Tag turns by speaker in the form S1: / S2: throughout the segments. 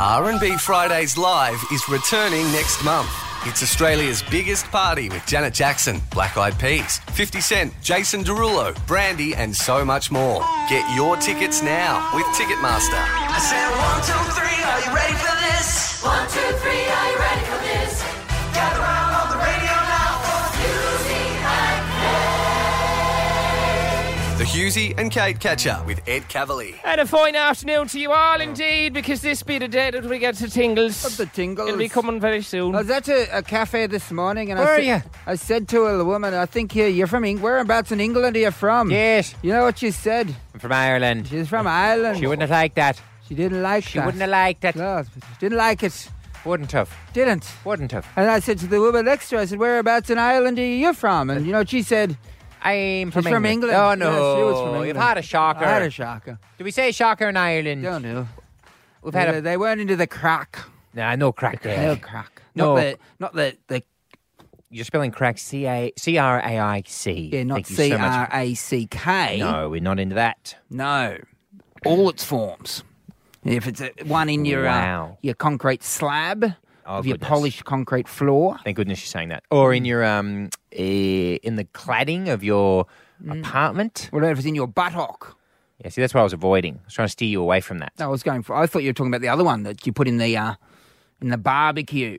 S1: R&B Fridays Live is returning next month. It's Australia's biggest party with Janet Jackson, Black Eyed Peas, 50 Cent, Jason Derulo, Brandy and so much more. Get your tickets now with Ticketmaster.
S2: I said 1, 2, 3, are you ready for this? 1, 2, 3, are you ready for this? Gather round on the radio now for Hughesy and Kate.
S1: The Hughesy and Kate Catch-Up with Ed Cavalier.
S3: And a fine afternoon to you all indeed, because this be the day that we get to Tingles.
S4: What's the Tingles?
S3: It'll be coming very soon.
S4: I was at a cafe this morning and
S3: Where are you?
S4: I said to a woman, I think you're from England. Whereabouts in England are you from?
S5: Yes,
S4: You know what she said?
S5: I'm from Ireland.
S4: She's from Ireland.
S5: She wouldn't have liked that.
S4: She didn't like
S5: She
S4: that.
S5: wouldn't have liked it.
S4: No, she didn't like it.
S5: Wouldn't have.
S4: Didn't.
S5: Wouldn't have.
S4: And I said to the woman next to her, I said, whereabouts in Ireland are you from? And you know what she said?
S5: I'm
S4: She's from England.
S5: Oh,
S4: Yes,
S5: no.
S4: she was from England.
S5: You've had a shocker.
S4: I had a shocker.
S5: Do we say shocker in Ireland?
S4: Don't know.
S5: We've had a...
S4: They weren't into the crack.
S5: Nah, no crack there.
S4: No crack.
S5: No.
S4: Not the
S5: You're spelling crack C-R-A-I-C.
S4: yeah, not
S5: Thank you so much.
S4: C-R-A-C-K.
S5: No, we're not into that.
S4: No, all its forms. If it's one in your
S5: Wow.
S4: your concrete slab
S5: Oh,
S4: of your
S5: goodness.
S4: polished concrete floor,
S5: Thank goodness you're saying that. Or in your in the cladding of your apartment.
S4: whatever is in your buttock.
S5: Yeah, see, that's what I was avoiding. I was trying to steer you away from that.
S4: I was going for. I thought you were talking about the other one that you put in the barbecue.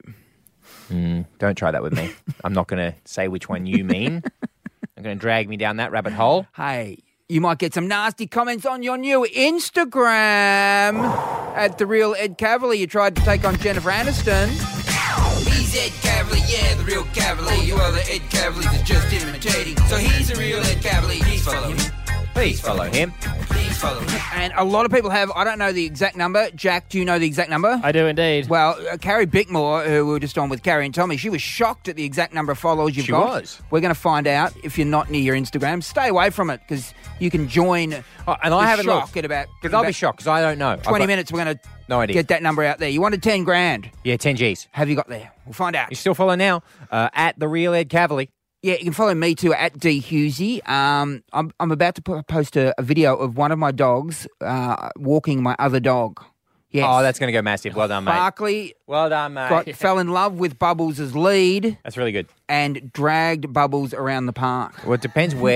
S5: Don't try that with me. I'm not going to say which one you mean. I'm going to drag me down that rabbit hole.
S4: Hey, you might get some nasty comments on your new Instagram at The Real Ed Cavalier. You tried to take on Jennifer Aniston. He's Ed Cavalier, yeah, the real Cavalier. You are the Ed Cavalier that's just imitating. So he's the real Ed Cavalier. Please follow him.
S5: Please follow him.
S4: Please follow him. And a lot of people have, I don't know the exact number. Jack, do you know the exact number?
S3: I do indeed.
S4: Well, Carrie Bickmore, who we were just on with Carrie and Tommy, she was shocked at the exact number of followers you've
S5: She
S4: got.
S5: was.
S4: We're going to find out if you're not near your Instagram. Stay away from it because you can join
S5: Oh, and I haven't
S4: shock
S5: looked.
S4: at about
S5: Because I'll be shocked because I don't know.
S4: 20 minutes. We're going to
S5: No idea.
S4: get that number out there. You wanted 10 grand.
S5: Yeah, 10 Gs.
S4: Have you got there? We'll find out.
S5: You still follow now at The Real Ed Cavalier.
S4: Yeah, you can follow me too at D Hughesy. I'm about to post a video of one of my dogs walking my other dog. Yes.
S5: Oh, that's going to go massive. Well done, mate.
S4: Barkley
S5: Well done, mate.
S4: fell in love with Bubbles as lead
S5: That's really good.
S4: and dragged Bubbles around the park.
S5: Well, it depends where.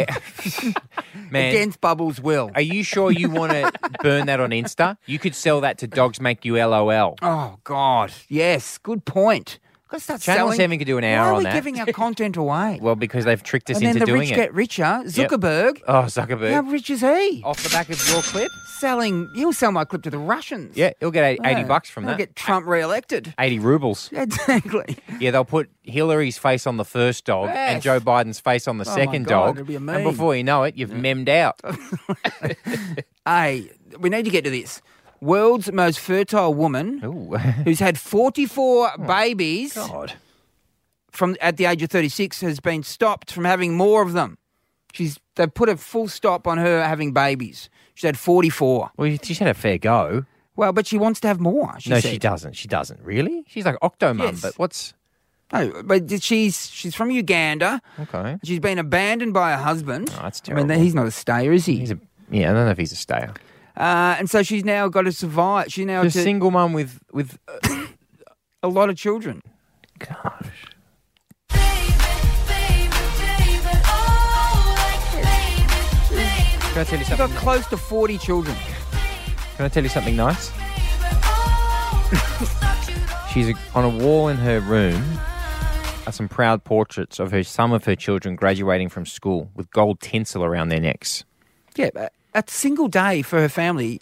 S5: Man,
S4: Against Bubbles' will.
S5: are you sure you want to burn that on Insta? You could sell that to Dogs Make You LOL.
S4: Oh, God. Yes, good point. Got to start
S5: Channel
S4: selling.
S5: 7 could do an hour
S4: Why are
S5: on
S4: we
S5: that.
S4: giving our content away?
S5: Well, because they've tricked us
S4: and then
S5: into
S4: the
S5: doing
S4: rich
S5: it.
S4: get richer. Zuckerberg.
S5: Oh, Zuckerberg.
S4: How rich is he?
S5: Off the back of your clip?
S4: He'll sell my clip to the Russians.
S5: Yeah, he'll get $80 from
S4: He'll
S5: that.
S4: get Trump re-elected.
S5: 80 rubles.
S4: Exactly.
S5: Yeah, they'll put Hillary's face on the first dog and
S4: Yes.
S5: Joe Biden's face on the
S4: Oh,
S5: second
S4: my God,
S5: dog.
S4: it'll be a
S5: And
S4: meme.
S5: before you know it, you've memmed out.
S4: Hey, we need to get to this. World's most fertile woman
S5: Ooh.
S4: who's had 44 babies
S5: God.
S4: from at the age of 36 has been stopped from having more of them. They've put a full stop on her having babies. She's had 44.
S5: Well, she's had a fair go.
S4: Well, but she wants to have more, she
S5: No,
S4: said.
S5: she doesn't. She doesn't. Really? She's like Octomum,
S4: Yes.
S5: but what's...
S4: No, but she's from Uganda.
S5: Okay.
S4: She's been abandoned by her husband.
S5: Oh, that's
S4: I mean,
S5: terrible.
S4: he's not a stayer, is he?
S5: Yeah, I don't know if he's a stayer.
S4: And so she's now got to survive. She's now
S5: She's a
S4: to
S5: single mum with
S4: a lot of children.
S5: gosh. Can I tell you
S4: She's got
S5: something?
S4: close to 40 children.
S5: Can I tell you something nice? She's on a wall in her room are some proud portraits of some of her children graduating from school with gold tinsel around their necks.
S4: Yeah, a single day for her family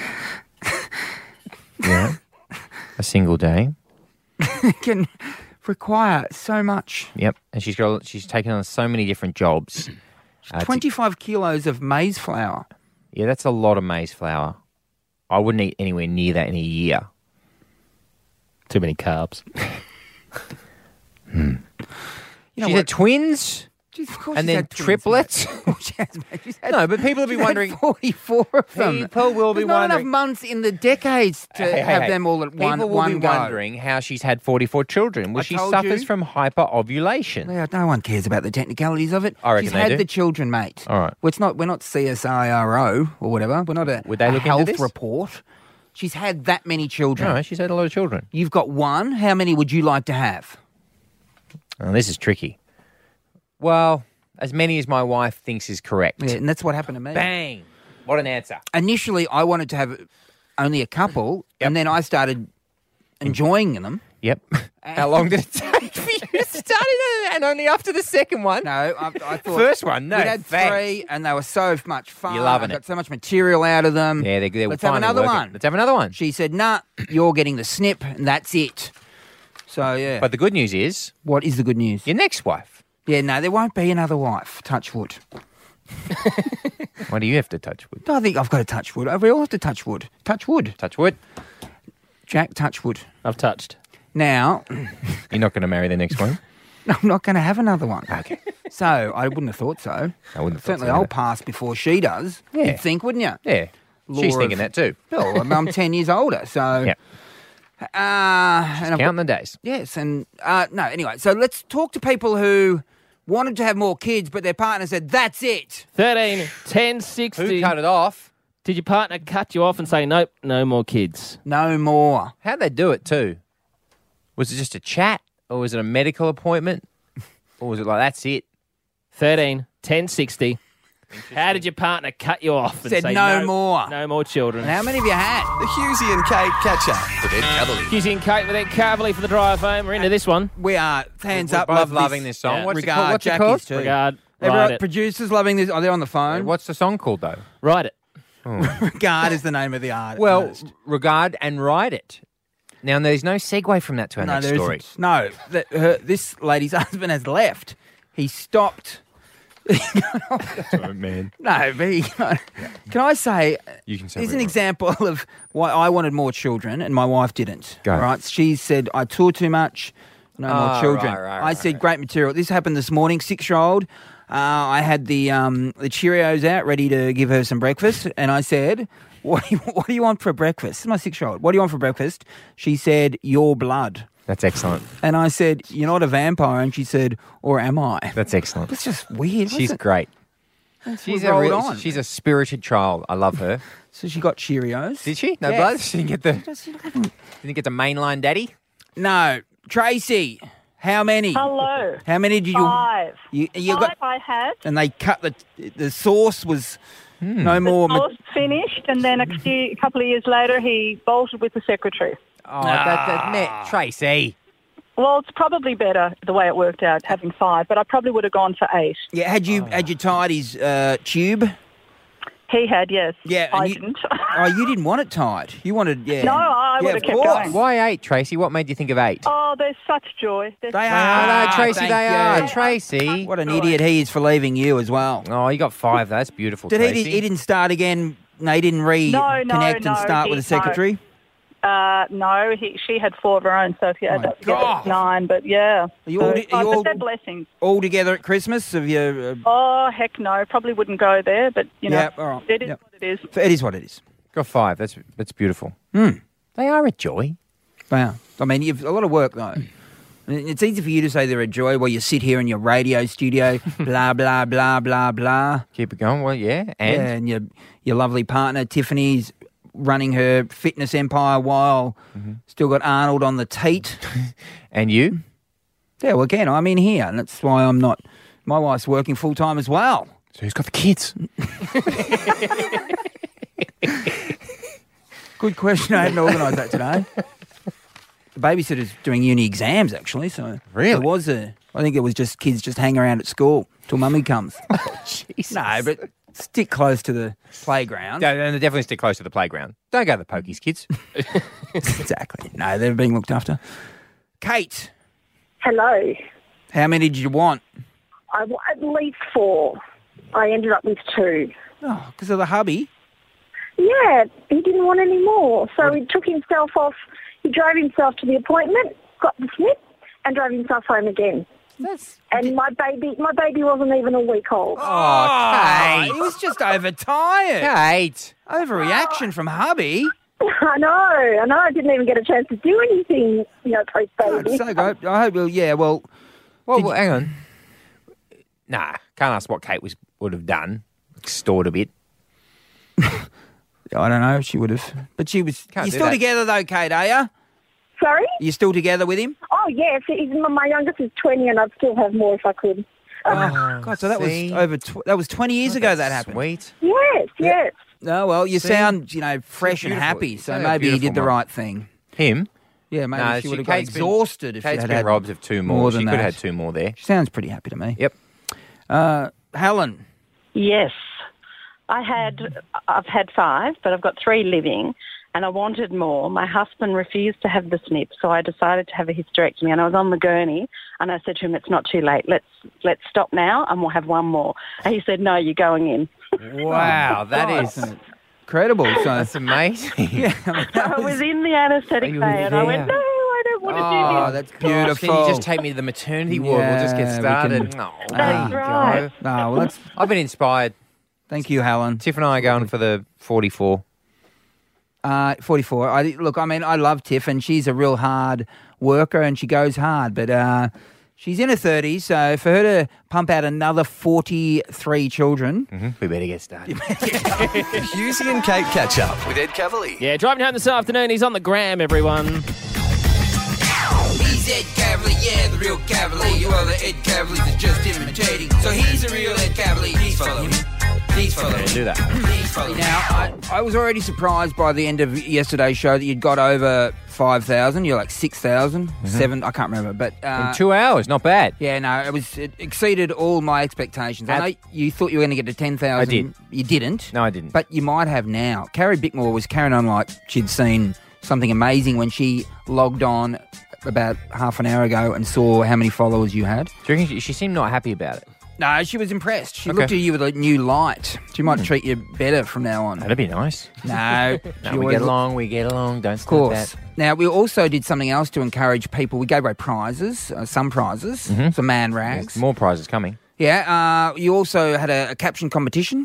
S5: Yeah. A single day.
S4: can require so much.
S5: Yep. And she's taken on so many different jobs.
S4: 25 kilos of maize flour.
S5: Yeah, that's a lot of maize flour. I wouldn't eat anywhere near that in a year.
S3: Too many carbs.
S4: You know
S5: She's
S4: what?
S5: had twins
S4: She's- of course
S5: and
S4: she's
S5: then
S4: had twins,
S5: triplets.
S4: mate. Of course she has, mate. She's had-
S5: No, but people will be
S4: she's had
S5: wondering.
S4: 44 of them.
S5: People will be
S4: There's not
S5: wondering.
S4: enough months in the decades to have them all at
S5: People will
S4: one
S5: be
S4: go.
S5: wondering how she's had 44 children. Well,
S4: I
S5: she
S4: told
S5: suffers
S4: you.
S5: from hyperovulation.
S4: Yeah, no one cares about the technicalities of it.
S5: I reckon
S4: She's
S5: they
S4: had
S5: do.
S4: the children, mate.
S5: All right.
S4: Well, we're not CSIRO or whatever. We're not a,
S5: Would they
S4: a
S5: look into
S4: health
S5: this?
S4: report. She's had that many children.
S5: No, she's had a lot of children.
S4: You've got one. How many would you like to have?
S5: Oh, this is tricky. Well, as many as my wife thinks is correct.
S4: Yeah, and that's what happened to me.
S5: Bang! What an answer.
S4: Initially, I wanted to have only a couple, and then I started enjoying them.
S5: Yep. How long did it take for you to start it? And only after the second one?
S4: No, I thought...
S5: First one, no.
S4: We had
S5: thanks.
S4: 3, and they were so much fun.
S5: You're loving
S4: I got
S5: it.
S4: so much material out of them.
S5: Yeah, they're
S4: Let's have
S5: finally
S4: another
S5: working.
S4: one.
S5: Let's have another one.
S4: She said, nah, you're getting the snip, and that's it. So, yeah.
S5: But the good news is,
S4: What is the good news?
S5: your next wife.
S4: Yeah, no, there won't be another wife. Touch wood.
S5: Why do you have to touch wood?
S4: I think I've got to touch wood. We all have to touch wood. Touch wood.
S5: Touch wood.
S4: Jack, touch wood.
S3: I've touched.
S4: Now,
S5: You're not going to marry the next one?
S4: I'm not going to have another one.
S5: Okay.
S4: So, I wouldn't have thought so.
S5: I wouldn't have thought
S4: Certainly,
S5: so
S4: I'll
S5: either.
S4: pass before she does.
S5: Yeah.
S4: You'd think, wouldn't you?
S5: Yeah. She's
S4: Law
S5: thinking
S4: of-
S5: that too.
S4: Well, I'm 10 years older, so...
S5: Yeah.
S4: And I've
S5: Counting the days.
S4: Yes, and no, anyway, so let's talk to people who wanted to have more kids, but their partner said, that's it.
S3: 13, 10, 60.
S5: Who cut it off?
S3: Did your partner cut you off and say, nope, no more kids?
S4: No more.
S5: How'd they do it too? Was it just a chat? Or was it a medical appointment? Or was it like, that's it?
S3: 13, 10, 60. How did your partner cut you off and
S4: Said
S3: say,
S4: no more.
S3: No more children.
S4: And how many have you had?
S1: The Husey and Kate catch up with Ed Cavalier.
S3: Husey and Kate with Ed Cavalier for the drive home. We're into this one.
S4: We are. Hands
S5: We're
S4: up.
S5: both
S4: love
S5: loving this song.
S3: Yeah.
S5: What's
S4: Regard,
S5: it
S4: Jackie's
S5: called?
S4: too.
S3: Regard.
S4: Everyone,
S3: Write it.
S4: producers loving this. Oh, they're on the phone.
S5: What's the song called though?
S3: Write it.
S4: Regard is the name of the artist.
S5: Well, regard and write it. Now, there's no segue from that to our
S4: no,
S5: next
S4: there
S5: story.
S4: isn't. No, this lady's husband has left. He stopped.
S5: Oh, man.
S4: No, but can I say,
S5: You can say
S4: here's
S5: what
S4: an
S5: you want.
S4: example of why I wanted more children and my wife didn't.
S5: Go.
S4: Right? She said, I tour too much, no more children.
S5: right,
S4: I said, great material. This happened this morning, 6-year-old. I had the Cheerios out ready to give her some breakfast, and I said, what do you want for breakfast? This is my 6-year-old. What do you want for breakfast? She said, your blood.
S5: That's excellent.
S4: And I said, you're not a vampire. And she said, or am I?
S5: That's excellent.
S4: That's just weird.
S5: She's
S4: wasn't it?
S5: great.
S4: She's on.
S5: She's a spirited child. I love her.
S4: So she got Cheerios.
S5: Did she? No
S4: Yes.
S5: blood? She didn't get the mainline daddy?
S4: No. Tracy, how many?
S6: Hello.
S4: How many did you...
S6: 5.
S4: You
S6: 5
S4: got...
S6: I had.
S4: And they cut the sauce was no more...
S6: Sauce finished, and then a couple of years later, he bolted with the secretary.
S5: Oh, that Tracy.
S6: Well, it's probably better the way it worked out, having 5, but I probably would have gone for 8.
S4: Yeah, had you tied his tube?
S6: He had, yes.
S4: Yeah.
S6: I
S4: and you,
S6: didn't.
S4: Oh, you didn't want it tied. You wanted, yeah.
S6: No, I
S4: Yeah,
S6: would have
S4: of
S6: kept
S4: course.
S6: going.
S5: Why 8, Tracy? What made you think of 8?
S6: Oh, there's such joy. There's
S4: They
S6: such-
S4: are.
S5: no, Tracy,
S4: thank
S5: they
S4: you.
S5: are. Tracy.
S4: What an idiot he is for leaving you as well.
S5: Oh, you got 5. That's beautiful,
S4: Did
S5: Tracy.
S4: he didn't start again? No, he didn't reconnect and start with the secretary?
S6: No, she had 4 of her own, so if you add
S4: My
S6: that together,
S4: God.
S6: it's 9, but yeah.
S4: Are you all-
S6: So,
S4: are you
S6: but
S4: all-
S6: they're blessings.
S4: All together at Christmas? Have you...
S6: Oh, heck no. Probably wouldn't go there, but, you know,
S4: Yeah, all right.
S6: it is
S4: Yep.
S6: what it is.
S4: It is what it is.
S5: Got 5. That's beautiful.
S4: Hmm.
S5: They are a joy.
S4: Wow. I mean, you've a lot of work, though. It's easy for you to say they're a joy while you sit here in your radio studio, blah, blah, blah, blah, blah.
S5: Keep it going. Well, yeah. And
S4: Yeah, and your lovely partner, Tiffany's running her fitness empire while still got Arnold on the teat.
S5: and you?
S4: Yeah, well, again, I'm in here, and that's why I'm not... My wife's working full-time as well.
S5: So who's got the kids?
S4: Good question. I hadn't organised that today. The babysitter's doing uni exams, actually, so...
S5: Really?
S4: There was I think it was just kids just hang around at school till mummy comes.
S5: Jesus.
S4: No, but stick close to the playground.
S5: No, definitely stick close to the playground. Don't go to the pokies, kids.
S4: Exactly. No, they're being looked after. Kate,
S7: Hello.
S4: how many did you want?
S7: At least 4. I ended up with 2.
S4: Oh, because of the hubby.
S7: Yeah, he didn't want any more. So he took himself off. He drove himself to the appointment, got the snip, and drove himself home again. And my baby wasn't even a week old.
S5: Oh,
S4: He was just overtired.
S5: Kate.
S4: Overreaction from hubby.
S7: I know. I didn't even get a chance to do anything, post-baby.
S4: So good. I hope, well,
S5: Well, hang on. Nah, can't ask what Kate would have done. Stored a bit.
S4: I don't know. She would have. But she was...
S5: Can't
S4: You're
S5: do
S4: still
S5: that.
S4: together, though, Kate, are you?
S7: Sorry?
S4: You're still together with him?
S7: Oh, yes. My youngest is 20 and I'd still have more if I could.
S4: God, so that
S5: see?
S4: was 20 years ago that happened.
S5: Sweet.
S7: Yes, yes.
S4: Oh, well, you
S5: See?
S4: sound, fresh and
S5: beautiful.
S4: happy, so
S5: Yeah,
S4: maybe he did
S5: beautiful
S4: the
S5: mum.
S4: right thing.
S5: Him?
S4: Yeah, maybe
S5: No,
S4: she would have got
S5: Kate's been-
S4: exhausted if she
S5: Kate's
S4: had
S5: been
S4: had
S5: robbed of two more. She
S4: than
S5: could have
S4: that.
S5: had two more there.
S4: She sounds pretty happy to me.
S5: Yep.
S4: Helen.
S6: Yes. I've had 5, but I've got 3 living, and I wanted more. My husband refused to have the snip, so I decided to have a hysterectomy, and I was on the gurney, and I said to him, it's not too late. Let's stop now, and we'll have one more. And he said, no, you're going in.
S5: Wow, that is...
S4: Incredible. So,
S5: That's amazing.
S4: yeah,
S6: So I was in the anaesthetic
S5: Oh, you
S6: bay,
S5: were
S6: and I went,
S5: there.
S6: no, I don't want to do
S4: oh,
S6: this.
S4: that's
S5: Can
S4: beautiful.
S5: you just take me to the maternity ward? We'll just
S4: Yeah,
S5: get
S4: we
S5: started.
S4: can-
S5: Oh,
S6: That's
S5: there you
S6: right.
S5: go.
S4: No, well, that's...
S5: I've been inspired.
S4: Thank you, Helen.
S5: Tiff and I are going for the 44.
S4: 44. I love Tiff, and she's a real hard worker, and she goes hard, but she's in her 30s, so for her to pump out another 43 children...
S5: We better get started.
S1: Husey and Kate catch up with Ed Cavalier.
S3: Yeah, driving home this afternoon. He's on the gram, everyone.
S4: He's Ed Cavalier, yeah, the real Cavalier. You are the Ed Cavalier that's just imitating. So he's the real Ed Cavalier. Please follow him. Please follow him.
S5: Do that.
S4: Please follow him. Now, I was already surprised by the end of yesterday's show that you'd got over 5,000. You're like 6,000, 7, I can't remember. But
S5: In 2 hours, not bad.
S4: yeah, no, it exceeded all my expectations. I know you thought you were going to get to 10,000.
S5: I did.
S4: You didn't.
S5: No, I didn't.
S4: But you might have now. Carrie Bickmore was carrying on like she'd seen something amazing when she logged on about half an hour ago and saw how many followers you had.
S5: Do you reckon she seemed not happy about it?
S4: No, she was impressed. She
S5: Okay.
S4: looked at you with a new light. She might treat you better from now on.
S5: That'd be nice.
S4: No,
S5: No,
S4: she
S5: we
S4: always-
S5: get along, don't
S4: Of
S5: stop
S4: course.
S5: that.
S4: Now, we also did something else to encourage people. We gave away prizes, some prizes, some man rags.
S5: There's more prizes coming.
S4: Yeah, you also had a caption competition.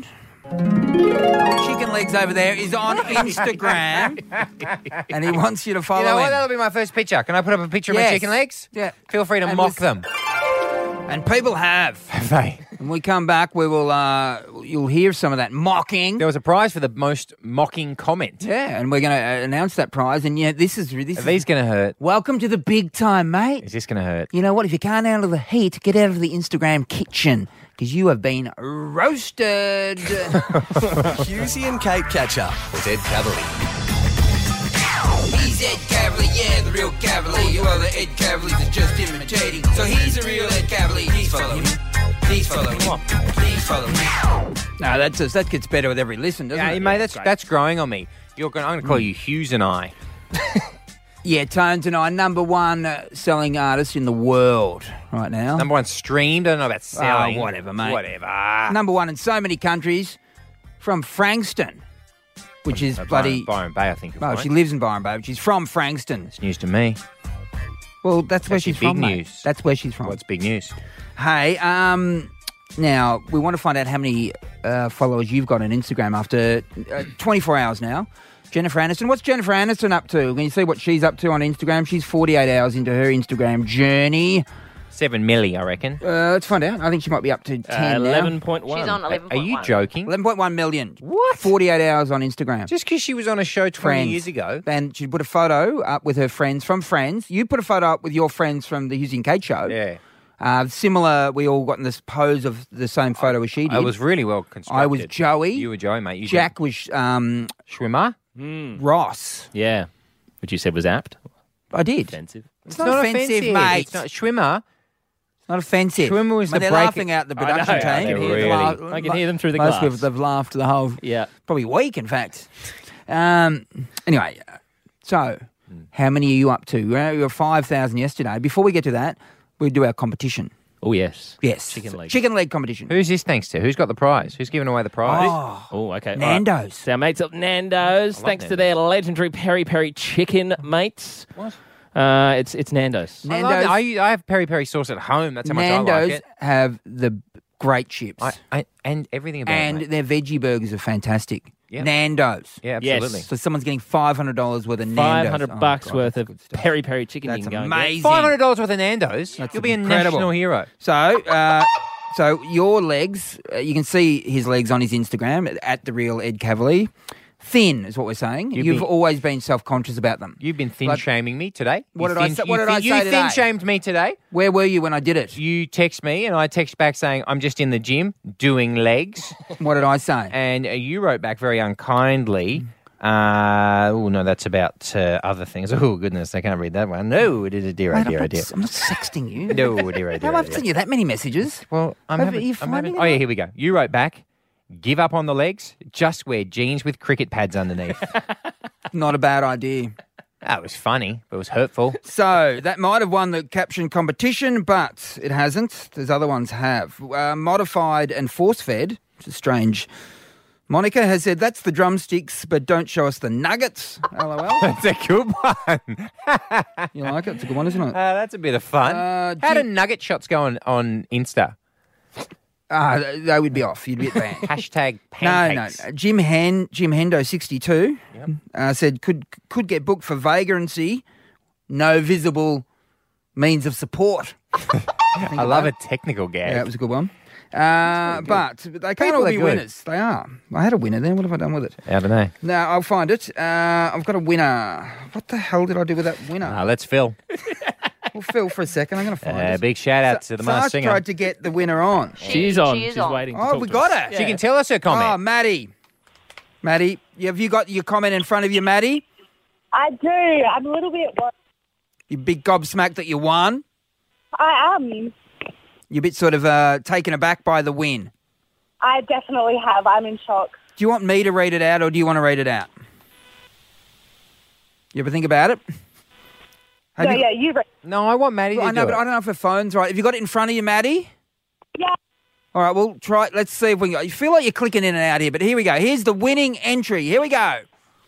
S4: Chicken Legs over there is on Instagram, and he wants you to follow
S5: You know what?
S4: him.
S5: That'll be my first picture. Can I put up a picture of my
S4: Yes.
S5: chicken legs?
S4: Yeah.
S5: Feel free to
S4: And
S5: mock
S4: with-
S5: them.
S4: And people have.
S5: Have they?
S4: When we come back, we will. You'll hear some of that mocking.
S5: There was a prize for the most mocking comment.
S4: Yeah, and we're going to announce that prize. And yeah, this
S5: Are
S4: is
S5: these going to hurt?
S4: welcome to the big time, mate.
S5: Is this going to hurt?
S4: You know what? If you can't handle the heat, get out of the Instagram kitchen because you have been roasted.
S1: Husey and Kate catch up with Ed Cavalier.
S4: He's Ed Cavalier, yeah, the real Cavalier. You are the Ed Cavalier that's just imitating. So he's the real Ed Cavalier. Please follow him. Please follow him. Please follow him. No, that gets better with every listen, doesn't
S5: Yeah,
S4: it?
S5: mate, that's growing on me. I'm going to call you Hughes and I.
S4: Yeah, Tones and I, number one selling artist in the world right now.
S5: Number one streamed. I don't know about selling.
S4: whatever, mate.
S5: Whatever.
S4: Number one in so many countries from Frankston, which is bloody...
S5: Byron Bay, I think.
S4: Oh, she lives in Byron Bay, but she's from Frankston.
S5: It's news to me.
S4: Well, that's where
S5: Actually,
S4: she's from,
S5: big
S4: mate.
S5: news.
S4: That's where she's from.
S5: What's big news?
S4: Hey, now, we want to find out how many followers you've got on Instagram after 24 hours now. Jennifer Aniston. What's Jennifer Aniston up to? Can you see what she's up to on Instagram? She's 48 hours into her Instagram journey.
S5: 7 milli, I reckon.
S4: Let's find out. I think she might be up to 10 now.
S3: 11.1.
S8: She's on 11.1.
S5: Are you joking?
S4: 11.1 million.
S5: What?
S4: 48 hours on Instagram.
S5: Just because she was on a show 20
S4: Friends.
S5: years ago.
S4: And she put a photo up with her friends from Friends. You put a photo up with your friends from the Husey and Kate show.
S5: Yeah.
S4: Similar, we all got in this pose of the same photo as she did.
S5: I was really well constructed.
S4: I was Joey.
S5: You were Joey, mate. You
S4: Jack was
S5: Schwimmer?
S4: Ross.
S3: Yeah. Which you said was apt.
S4: I did.
S3: Offensive.
S4: It's not offensive, mate.
S5: It's not Schwimmer.
S4: Not offensive.
S5: Schwimmer was
S4: But
S5: the
S4: they're
S5: break-
S4: laughing out the
S3: I know,
S4: production
S3: I
S4: team.
S3: can
S5: hear them.
S4: Laugh-
S3: I can hear them through the
S4: most
S3: glass.
S4: of they've laughed the whole,
S3: Yeah.
S4: probably week, in fact. Anyway, so how many are you up to? You were 5,000 yesterday. Before we get to that, we do our competition.
S3: Oh, yes.
S4: Yes.
S3: Chicken leg.
S4: competition.
S5: Who's this thanks to? Who's got the prize? Who's giving away the prize?
S3: Oh, okay. All right.
S4: Nando's.
S3: So our mates at Nando's, thanks to their legendary peri peri chicken, mates.
S5: What?
S3: It's Nando's.
S5: I, love
S4: Nando's,
S5: it. I have peri-peri sauce at home. That's how much I
S4: Nando's
S5: like it.
S4: have the great chips.
S5: And everything about
S4: and
S5: it, mate.
S4: their veggie burgers are fantastic.
S5: Yep.
S4: Nando's.
S5: Yeah,
S3: Yes.
S5: absolutely.
S4: So someone's getting $500 worth of Nando's.
S3: $500
S4: Oh,
S3: bucks
S4: God,
S3: worth
S4: that's
S3: of
S4: good stuff.
S3: peri peri chicken.
S4: That's
S3: you can go and get.
S4: amazing.
S5: $500 worth of Nando's.
S4: That's
S5: You'll be a
S4: incredible.
S5: national hero.
S4: So your legs, you can see his legs on his Instagram at The Real Ed Cavalier. thin, is what we're saying. You've always been self-conscious about them.
S5: You've been thin-shaming me today.
S4: What did I say today?
S5: You thin-shamed me today.
S4: Where were you when I did it?
S5: You text me and I text back saying, I'm just in the gym doing legs.
S4: What did I say?
S5: And you wrote back very unkindly, no, that's about other things. Oh, goodness, I can't read that one. No, it is a dear idea.
S4: I'm not sexting you.
S5: No, dear idea.
S4: How have I sent you that many messages?
S5: Well, I'm having... Oh, yeah, here we go. You wrote back, give up on the legs, just wear jeans with cricket pads underneath.
S4: Not a bad idea.
S5: That was funny, but it was hurtful.
S4: So, that might have won the caption competition, but it hasn't. There's other ones have. Modified and force-fed, which is strange. Monica has said, that's the drumsticks, but don't show us the nuggets. LOL.
S5: That's a good one.
S4: You like it? It's a good one, isn't it?
S5: That's a bit of fun. How do nugget shots go on Insta?
S4: They would be off. You'd be banned.
S5: Hashtag pancakes.
S4: No. Jim Hendo 62 said could get booked for vagrancy. No visible means of support.
S5: I love a technical gag.
S4: Yeah, it was a good one. But they can't all be winners. They are. I had a winner then. What have I done with it?
S5: I don't know.
S4: No, I'll find it. I've got a winner. What the hell did I do with that winner?
S5: Let's Phil.
S4: Well, Phil, for a second. I'm going to find it.
S5: Big shout out to the Masked Singer.
S4: tried to get the winner on.
S3: She's on. She's waiting to talk
S4: we
S3: to
S4: got
S3: us.
S4: her.
S3: Yeah.
S5: She can tell us her comment.
S4: Oh, Maddie. Maddie, have you got your comment in front of you, Maddie?
S7: I do. I'm a little bit worried.
S4: You big gobsmacked that you won?
S7: I am.
S4: You're a bit sort of taken aback by the win.
S7: I definitely have. I'm in shock.
S4: Do you want me to read it out or do you want to read it out? You ever think about it?
S7: You read.
S5: No, I want Maddie to do it.
S4: I know, but I don't know if her phone's right. Have you got it in front of you, Maddie?
S7: Yeah.
S4: All right, we'll try. Let's see if we can. You feel like you're clicking in and out here, but here we go. Here's the winning entry. Here we go.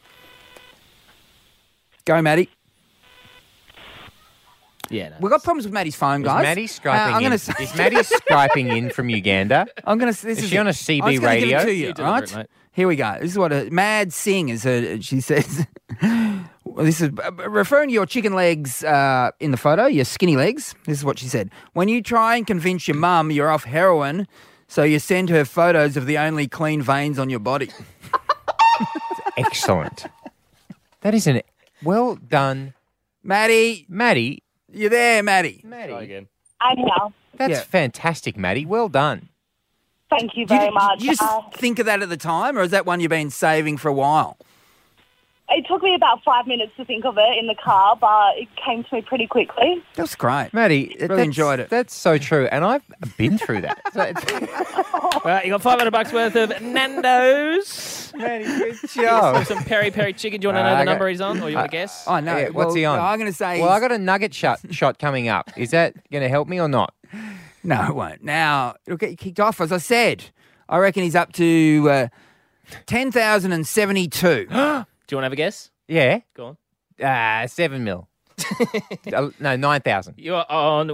S4: Go, Maddie.
S3: Yeah, no,
S4: We've got problems with Maddie's phone, guys.
S5: Is Maddie Skyping in?
S4: Say,
S5: Is Maddie Skyping in from Uganda?
S4: Is
S5: she on a CB
S4: I was
S5: radio?
S4: Give it to you,
S3: You
S4: right?
S3: deliver it, mate.
S4: Here we go. This is what Mad Sing is. She says. This is referring to your chicken legs in the photo, your skinny legs. This is what she said. When you try and convince your mum you're off heroin, so you send her photos of the only clean veins on your body.
S5: Excellent. That is well done.
S4: Maddie.
S5: You
S4: there, Maddie?
S3: Try again.
S7: I'm here.
S5: That's fantastic, Maddie. Well done.
S7: Thank you very much.
S4: Did you just think of that at the time, or is that one you've been saving for a while?
S7: It took me about 5 minutes to think of it in the car, but it came to me pretty quickly.
S4: That's great.
S5: Maddie,
S4: Really enjoyed it.
S5: That's so true, and I've been through that.
S3: Well, you got $500 worth of Nando's.
S5: Maddie, good job.
S3: Some peri peri chicken. Do you want to know the number he's on, or you want to guess?
S4: I know.
S5: Yeah, what's he on?
S4: No, I'm going to say.
S5: Well, I got a nugget shot coming up. Is that going to help me or not?
S4: No, it won't. Now, it'll get you kicked off. As I said, I reckon he's up to 10,072.
S3: Do you want to have a guess?
S5: Yeah.
S3: Go on.
S5: 7 mil. No, 9,000.
S3: You're on,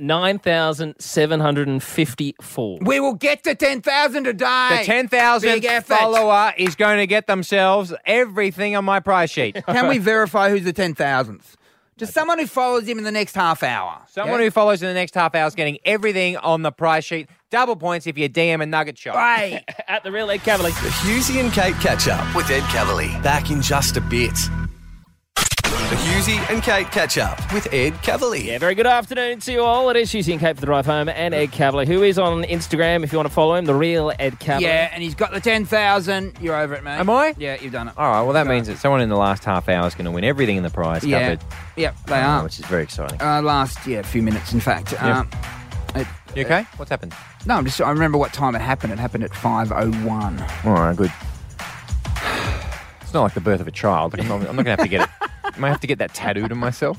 S3: 9,754.
S4: We will get to 10,000 today.
S5: The 10,000
S4: Big effort.
S5: follower is going to get themselves everything on my prize sheet.
S4: Can we verify who's the 10,000th? Just someone who follows him in the next half hour.
S5: Someone who follows in the next half hour is getting everything on the prize sheet. Double points if you DM a nugget shot.
S4: Hey.
S3: At the Real Ed Cavalier.
S1: The Husey and Kate catch up with Ed Cavalier. Back in just a bit. The Husey and Kate catch up with Ed Cavalier.
S3: Yeah, very good afternoon to you all. It is Husey and Kate for the drive home, and Ed Cavalier, who is on Instagram if you want to follow him, the Real Ed Cavalier.
S4: Yeah, and he's got the 10,000. You're over it, mate.
S5: Am I?
S4: Yeah, you've done it.
S5: All right, well, that means that someone in the last half hour is going to win everything in the prize
S4: Yeah.
S5: cupboard.
S4: Yep, they are.
S5: Which is very exciting.
S4: A few minutes, in fact.
S5: Yeah. You okay? What's happened?
S4: No, I remember what time it happened. It happened at 5:01.
S5: All right, good. It's not like the birth of a child. I'm not going to have to get it. I might have to get that tattooed on myself.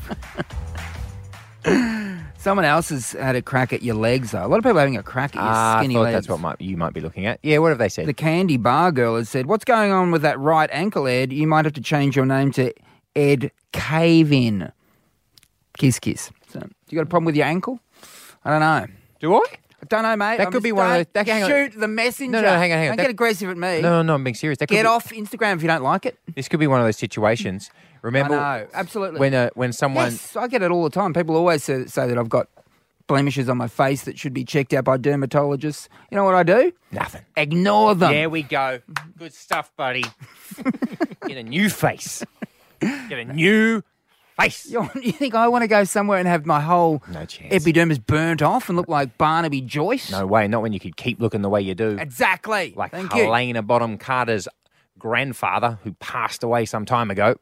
S4: Someone else has had a crack at your legs, though. A lot of people are having a crack at your skinny
S5: I thought
S4: legs.
S5: that's what you might be looking at. Yeah, what have they said?
S4: The Candy Bar Girl has said, what's going on with that right ankle, Ed? You might have to change your name to Ed Cave-In. Kiss, kiss. So, you got a problem with your ankle? I don't know.
S5: Do I?
S4: I don't know, mate.
S5: That could be one of those... Hang on.
S4: Shoot the messenger.
S5: No, hang on.
S4: Don't get aggressive at me.
S5: No, I'm being serious. That could
S4: Get
S5: be-
S4: off Instagram if you don't like it.
S5: This could be one of those situations. Remember,
S4: I know, absolutely.
S5: when someone...
S4: Yes, I get it all the time. People always say that I've got blemishes on my face that should be checked out by dermatologists. You know what I do?
S5: Nothing.
S4: Ignore them.
S5: There we go. Good stuff, buddy. Get a new face. Get a new face.
S4: You think I want to go somewhere and have my whole
S5: No chance.
S4: epidermis burnt off and look like Barnaby Joyce?
S5: No way. Not when you could keep looking the way you do.
S4: Exactly.
S5: Like
S4: Thank you.
S5: Helena Bonham Carter's grandfather, who passed away some time ago.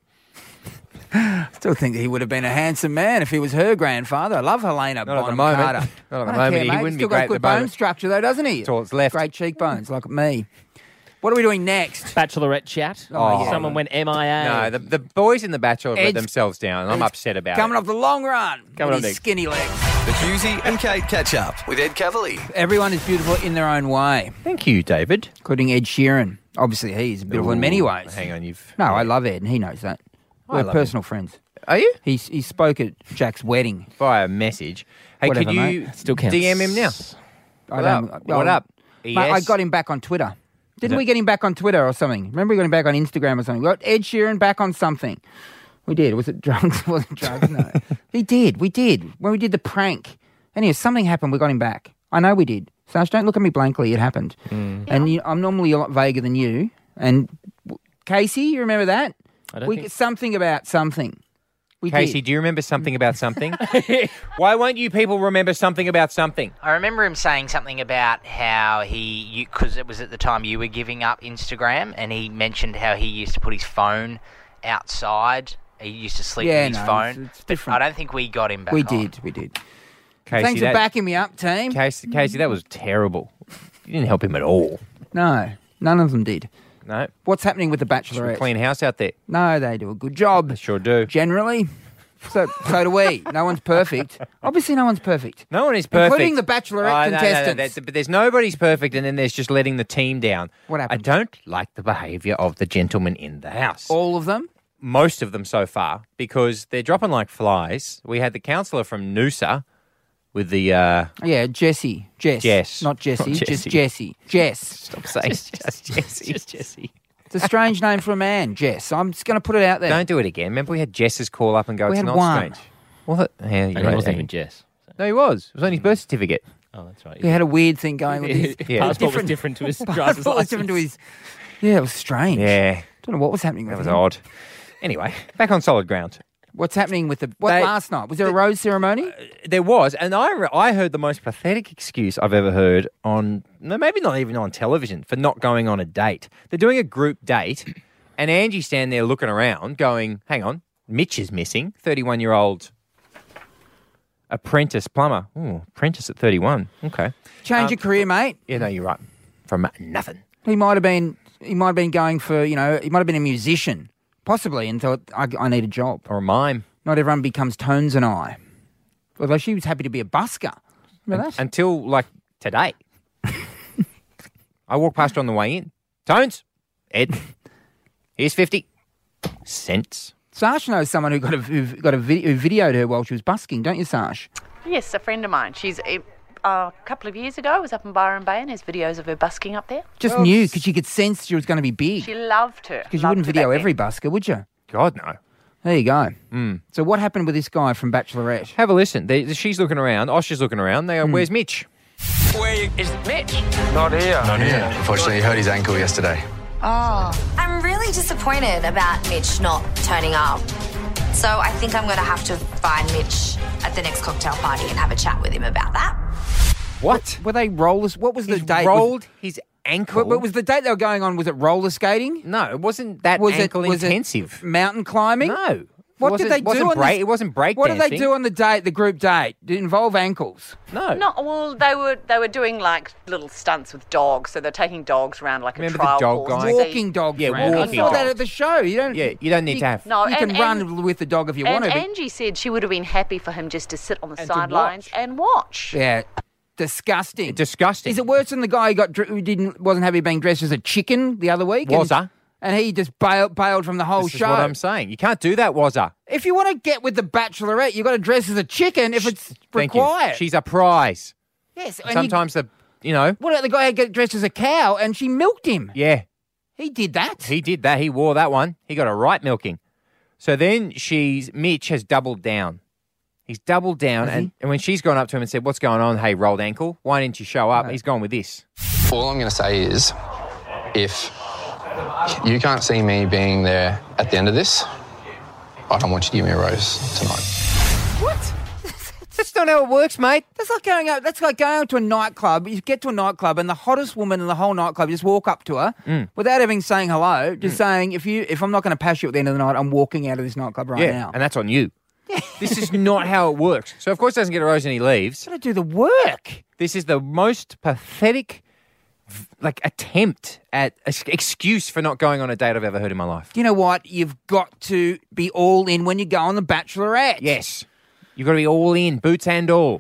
S4: Still think he would have been a handsome man if he was her grandfather. I love Helena
S5: Not at the
S4: Bonham
S5: moment.
S4: Carter.
S5: Not at the
S4: I don't
S5: moment.
S4: care,
S5: He
S4: mate.
S5: wouldn't be
S4: Still
S5: great
S4: got
S5: at the
S4: good bone
S5: moment.
S4: structure though, doesn't he?
S5: That's all that's left.
S4: Great cheekbones, like me. What are we doing next?
S3: Bachelorette chat.
S4: Oh, yeah.
S3: Someone went MIA.
S5: No, the boys in The Bachelor have let
S4: Ed's-
S5: themselves down, and I'm upset about
S4: Coming
S5: it.
S4: off the long run.
S3: Coming
S4: with
S3: up
S4: his
S3: next.
S4: skinny legs.
S1: The Husey and Kate catch up with Ed Cavalier.
S4: Everyone is beautiful in their own way,
S5: Thank you, David.
S4: including Ed Sheeran. Obviously, he's beautiful in many
S5: Ooh,
S4: ways.
S5: Hang on, you've...
S4: No, I love Ed, and he knows that.
S5: I
S4: We're
S5: love
S4: personal friends.
S5: Are you?
S4: He spoke at Jack's wedding.
S5: Via message. Hey,
S4: Whatever,
S5: could you
S4: mate.
S3: Still counts.
S5: DM him now? What up? What up?
S4: Mate, I got him back on Twitter. Didn't we get him back on Twitter or something? Remember we got him back on Instagram or something? We got Ed Sheeran back on something. We did. Was it drugs? Wasn't drugs? No. We did. When we did the prank. Anyway, something happened. We got him back. I know we did. Sash, don't look at me blankly. It happened. And I'm normally a lot vaguer than you. And Casey, you remember that?
S3: I don't think...
S4: Something about something. We
S5: Casey,
S4: did.
S5: do you remember something about something? Why won't you people remember something about something?
S8: I remember him saying something about how because it was at the time you were giving up Instagram, and he mentioned how he used to put his phone outside. He used to sleep with his phone.
S4: It's different.
S8: I don't think we got him back
S4: We
S8: on.
S4: did. We did.
S5: Casey,
S4: Thanks for backing me up, team.
S5: Casey, that was terrible. You didn't help him at all.
S4: No, none of them did.
S5: No.
S4: What's happening with the
S5: Should we
S4: Bachelorette?
S5: clean house out there?
S4: No, they do a good job.
S5: They sure do.
S4: Generally. So do we. No one's perfect. Obviously, no one's perfect.
S5: No one is perfect.
S4: Including the Bachelorette contestants.
S5: But there's nobody's perfect, and then there's just letting the team down.
S4: What happened?
S5: I don't like the behaviour of the gentlemen in the house.
S4: All of them?
S5: Most of them so far, because they're dropping like flies. We had the counsellor from Noosa with the...
S4: Yeah, Jesse.
S5: Jess.
S4: Not Jesse,
S5: Not
S4: just
S5: Jessie.
S4: Jesse. Jess.
S5: Stop saying just Jesse.
S3: Just Jesse.
S4: It's a strange name for a man, Jess. I'm just going to put it out there.
S5: Don't do it again. Remember we had Jess's call up and go,
S4: We
S5: it's
S4: had
S5: not
S4: one.
S5: strange. What? Yeah, you're
S3: And he
S5: right,
S3: wasn't
S5: Amy.
S3: even Jess.
S5: No, he was. It was on his birth certificate.
S3: Oh, that's right.
S4: He had a weird thing going with his...
S3: His
S5: Yeah.
S3: passport was different to his driver's
S4: passport was
S3: license.
S4: different to his... Yeah, it was strange.
S5: Yeah,
S4: Don't know what was happening with
S5: that was
S4: him.
S5: odd. Anyway, back on solid ground.
S4: What's happening with the... What,
S5: They-
S4: last night? Was there a rose ceremony?
S5: There was, and I heard the most pathetic excuse I've ever heard on, no, maybe not even on television, for not going on a date. They're doing a group date, and Angie's standing there looking around going, hang on, Mitch is missing, 31-year-old apprentice plumber. Ooh, apprentice at 31. Okay.
S4: Change your career, mate.
S5: Yeah, no, you're right. From nothing.
S4: He might have been going for, he might have been a musician, possibly, and thought, I need a job.
S5: Or a mime.
S4: Not everyone becomes Tones and I. Although she was happy to be a busker. Remember that?
S5: Until, like, today. I walked past her on the way in. Tones, Ed, here's 50 cents.
S4: Sash knows someone who videoed her while she was busking, don't you, Sash?
S9: Yes, a friend of mine. She's a couple of years ago was up in Byron Bay and there's videos of her busking up there.
S4: Just knew, because she could sense she was going to be big.
S9: She loved her.
S4: Because you wouldn't video every busker, would you?
S5: God, no.
S4: There you go. So what happened with this guy from Bachelorette?
S5: Have a listen. She's looking around. Osh is looking around. They go, where's Mitch?
S8: Where is Mitch?
S10: Not here. Unfortunately, he hurt his ankle yesterday.
S11: I'm really disappointed about Mitch not turning up. So I think I'm going to have to find Mitch at the next cocktail party and have a chat with him about that.
S5: What?
S4: Were they rollers? What was the date?
S5: Rolled his ankle.
S4: What was the date they were going on? Was it roller skating?
S5: No, it wasn't that
S4: Was
S5: ankle
S4: was
S5: intensive.
S4: Mountain climbing?
S5: No.
S4: What did they do on this?
S5: It wasn't break
S4: What did they
S5: dancing.
S4: do on the date, the group date? Did it involve ankles?
S5: No.
S9: No, well, they were doing like little stunts with dogs, so they're taking dogs around like
S5: Remember
S9: a trial
S5: the dog
S9: course
S5: guy?
S9: to see-
S4: Walking dogs
S5: Yeah,
S4: around.
S5: walking
S4: I saw that
S5: dogs.
S4: at the show. You don't.
S5: Yeah, you don't need to have.
S9: No,
S4: You
S9: and,
S4: can run with the dog if you
S9: and
S4: want to.
S9: Angie said she would have been happy for him just to sit on the
S5: And to
S9: sidelines
S5: watch.
S9: and watch.
S4: Yeah, disgusting.
S5: Disgusting.
S4: Is it worse than the guy who wasn't happy being dressed as a chicken the other week?
S5: Was-er?
S4: And he just bailed from the whole
S5: This
S4: show.
S5: is what I'm saying. You can't do that, was-er?
S4: If you want to get with the Bachelorette, you've got to dress as a chicken if it's
S5: Thank
S4: required.
S5: you. She's a prize.
S4: Yes. And
S5: Sometimes you know.
S4: what about the guy who got dressed as a cow and she milked him?
S5: Yeah,
S4: He did that.
S5: he did that. He wore that one. He got a right milking. So then Mitch has doubled down. He's doubled down, and when she's gone up to him and said, "What's going on? Hey, rolled ankle, why didn't you show up?" He's gone with this.
S10: All I'm going to say is, if you can't see me being there at the end of this, I don't want you to give me a rose tonight.
S4: What?
S5: That's not how it works, mate.
S4: That's like going out. That's like going to a nightclub. You get to a nightclub, and the hottest woman in the whole nightclub, you just walk up to her without even saying hello, just saying, "If I'm not going to pass you at the end of the night, I'm walking out of this nightclub right now."
S5: And that's on you. This is not how it works. So, of course, he doesn't get a rose and he leaves.
S4: Got to do the work.
S5: This is the most pathetic, attempt at excuse for not going on a date I've ever heard in my life.
S4: You know what? You've got to be all in when you go on The Bachelorette.
S5: Yes. You've got to be all in, boots and all.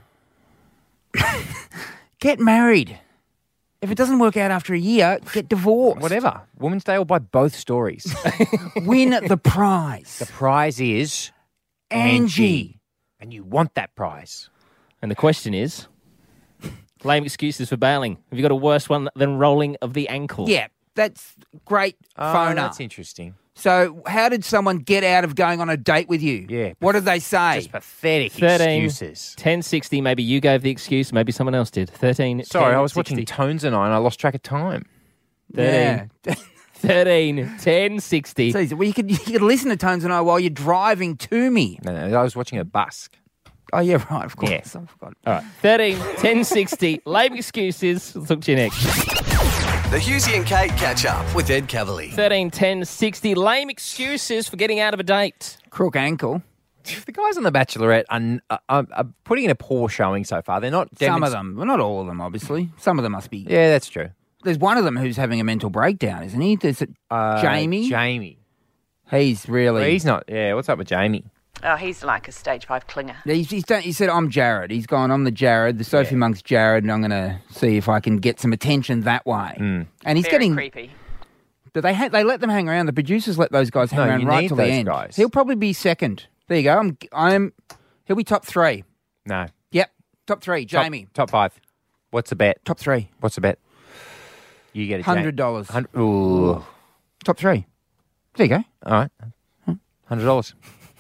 S4: Get married. If it doesn't work out after a year, get divorced.
S5: Whatever. Women's Day will buy both stories.
S4: Win the prize.
S5: The prize is
S4: Angie.
S5: And you want that prize.
S3: And the question is, lame excuses for bailing. Have you got a worse one than rolling of the ankle?
S4: Yeah, that's great phoner.
S5: That's interesting.
S4: So how did someone get out of going on a date with you?
S5: Yeah.
S4: What did they say?
S5: Just pathetic
S3: 13,
S5: excuses.
S3: 1060, maybe you gave the excuse, maybe someone else did. 13,
S5: Sorry,
S3: 10,
S5: I was
S3: 60.
S5: watching Tones and I lost track of time.
S3: 13,
S4: Yeah.
S3: 13, 10, 60.
S4: It's easy. Well, you could listen to Tones and I while you're driving to me.
S5: No, I was watching a busk.
S4: Oh, yeah, right, of course.
S5: Yeah.
S4: I forgot.
S3: All right, 13, 10, 60. Lame excuses. We'll talk to you next.
S1: The Hughesy and Kate catch up with Ed Cavalier.
S3: 13, 10, 60. Lame excuses for getting out of a date.
S4: Crook ankle.
S5: The guys on The Bachelorette are putting in a poor showing so far. They're not...
S4: Some of them. Well, not all of them, obviously. Some of them must be.
S5: Yeah, that's true.
S4: There's one of them who's having a mental breakdown, isn't he? There's Jamie.
S5: Jamie.
S4: He's really...
S5: Well, he's not... Yeah, what's up with Jamie?
S9: Oh, he's like a stage 5 clinger.
S4: He said, I'm Jared. He's gone, I'm the Jared, the Sophie Monk's Jared, and I'm going to see if I can get some attention that way. And he's
S9: Very
S4: getting...
S9: creepy.
S4: But they let them hang around. The producers let those guys hang around right till the end.
S5: Guys.
S4: He'll probably be second. There you go. He'll be top 3.
S5: No.
S4: Yep. Top 3. Jamie.
S5: Top 5. What's the bet?
S4: Top 3.
S5: What's the bet? You get a
S4: $100.
S5: Ooh.
S4: Top 3. There you go.
S5: All right. $100.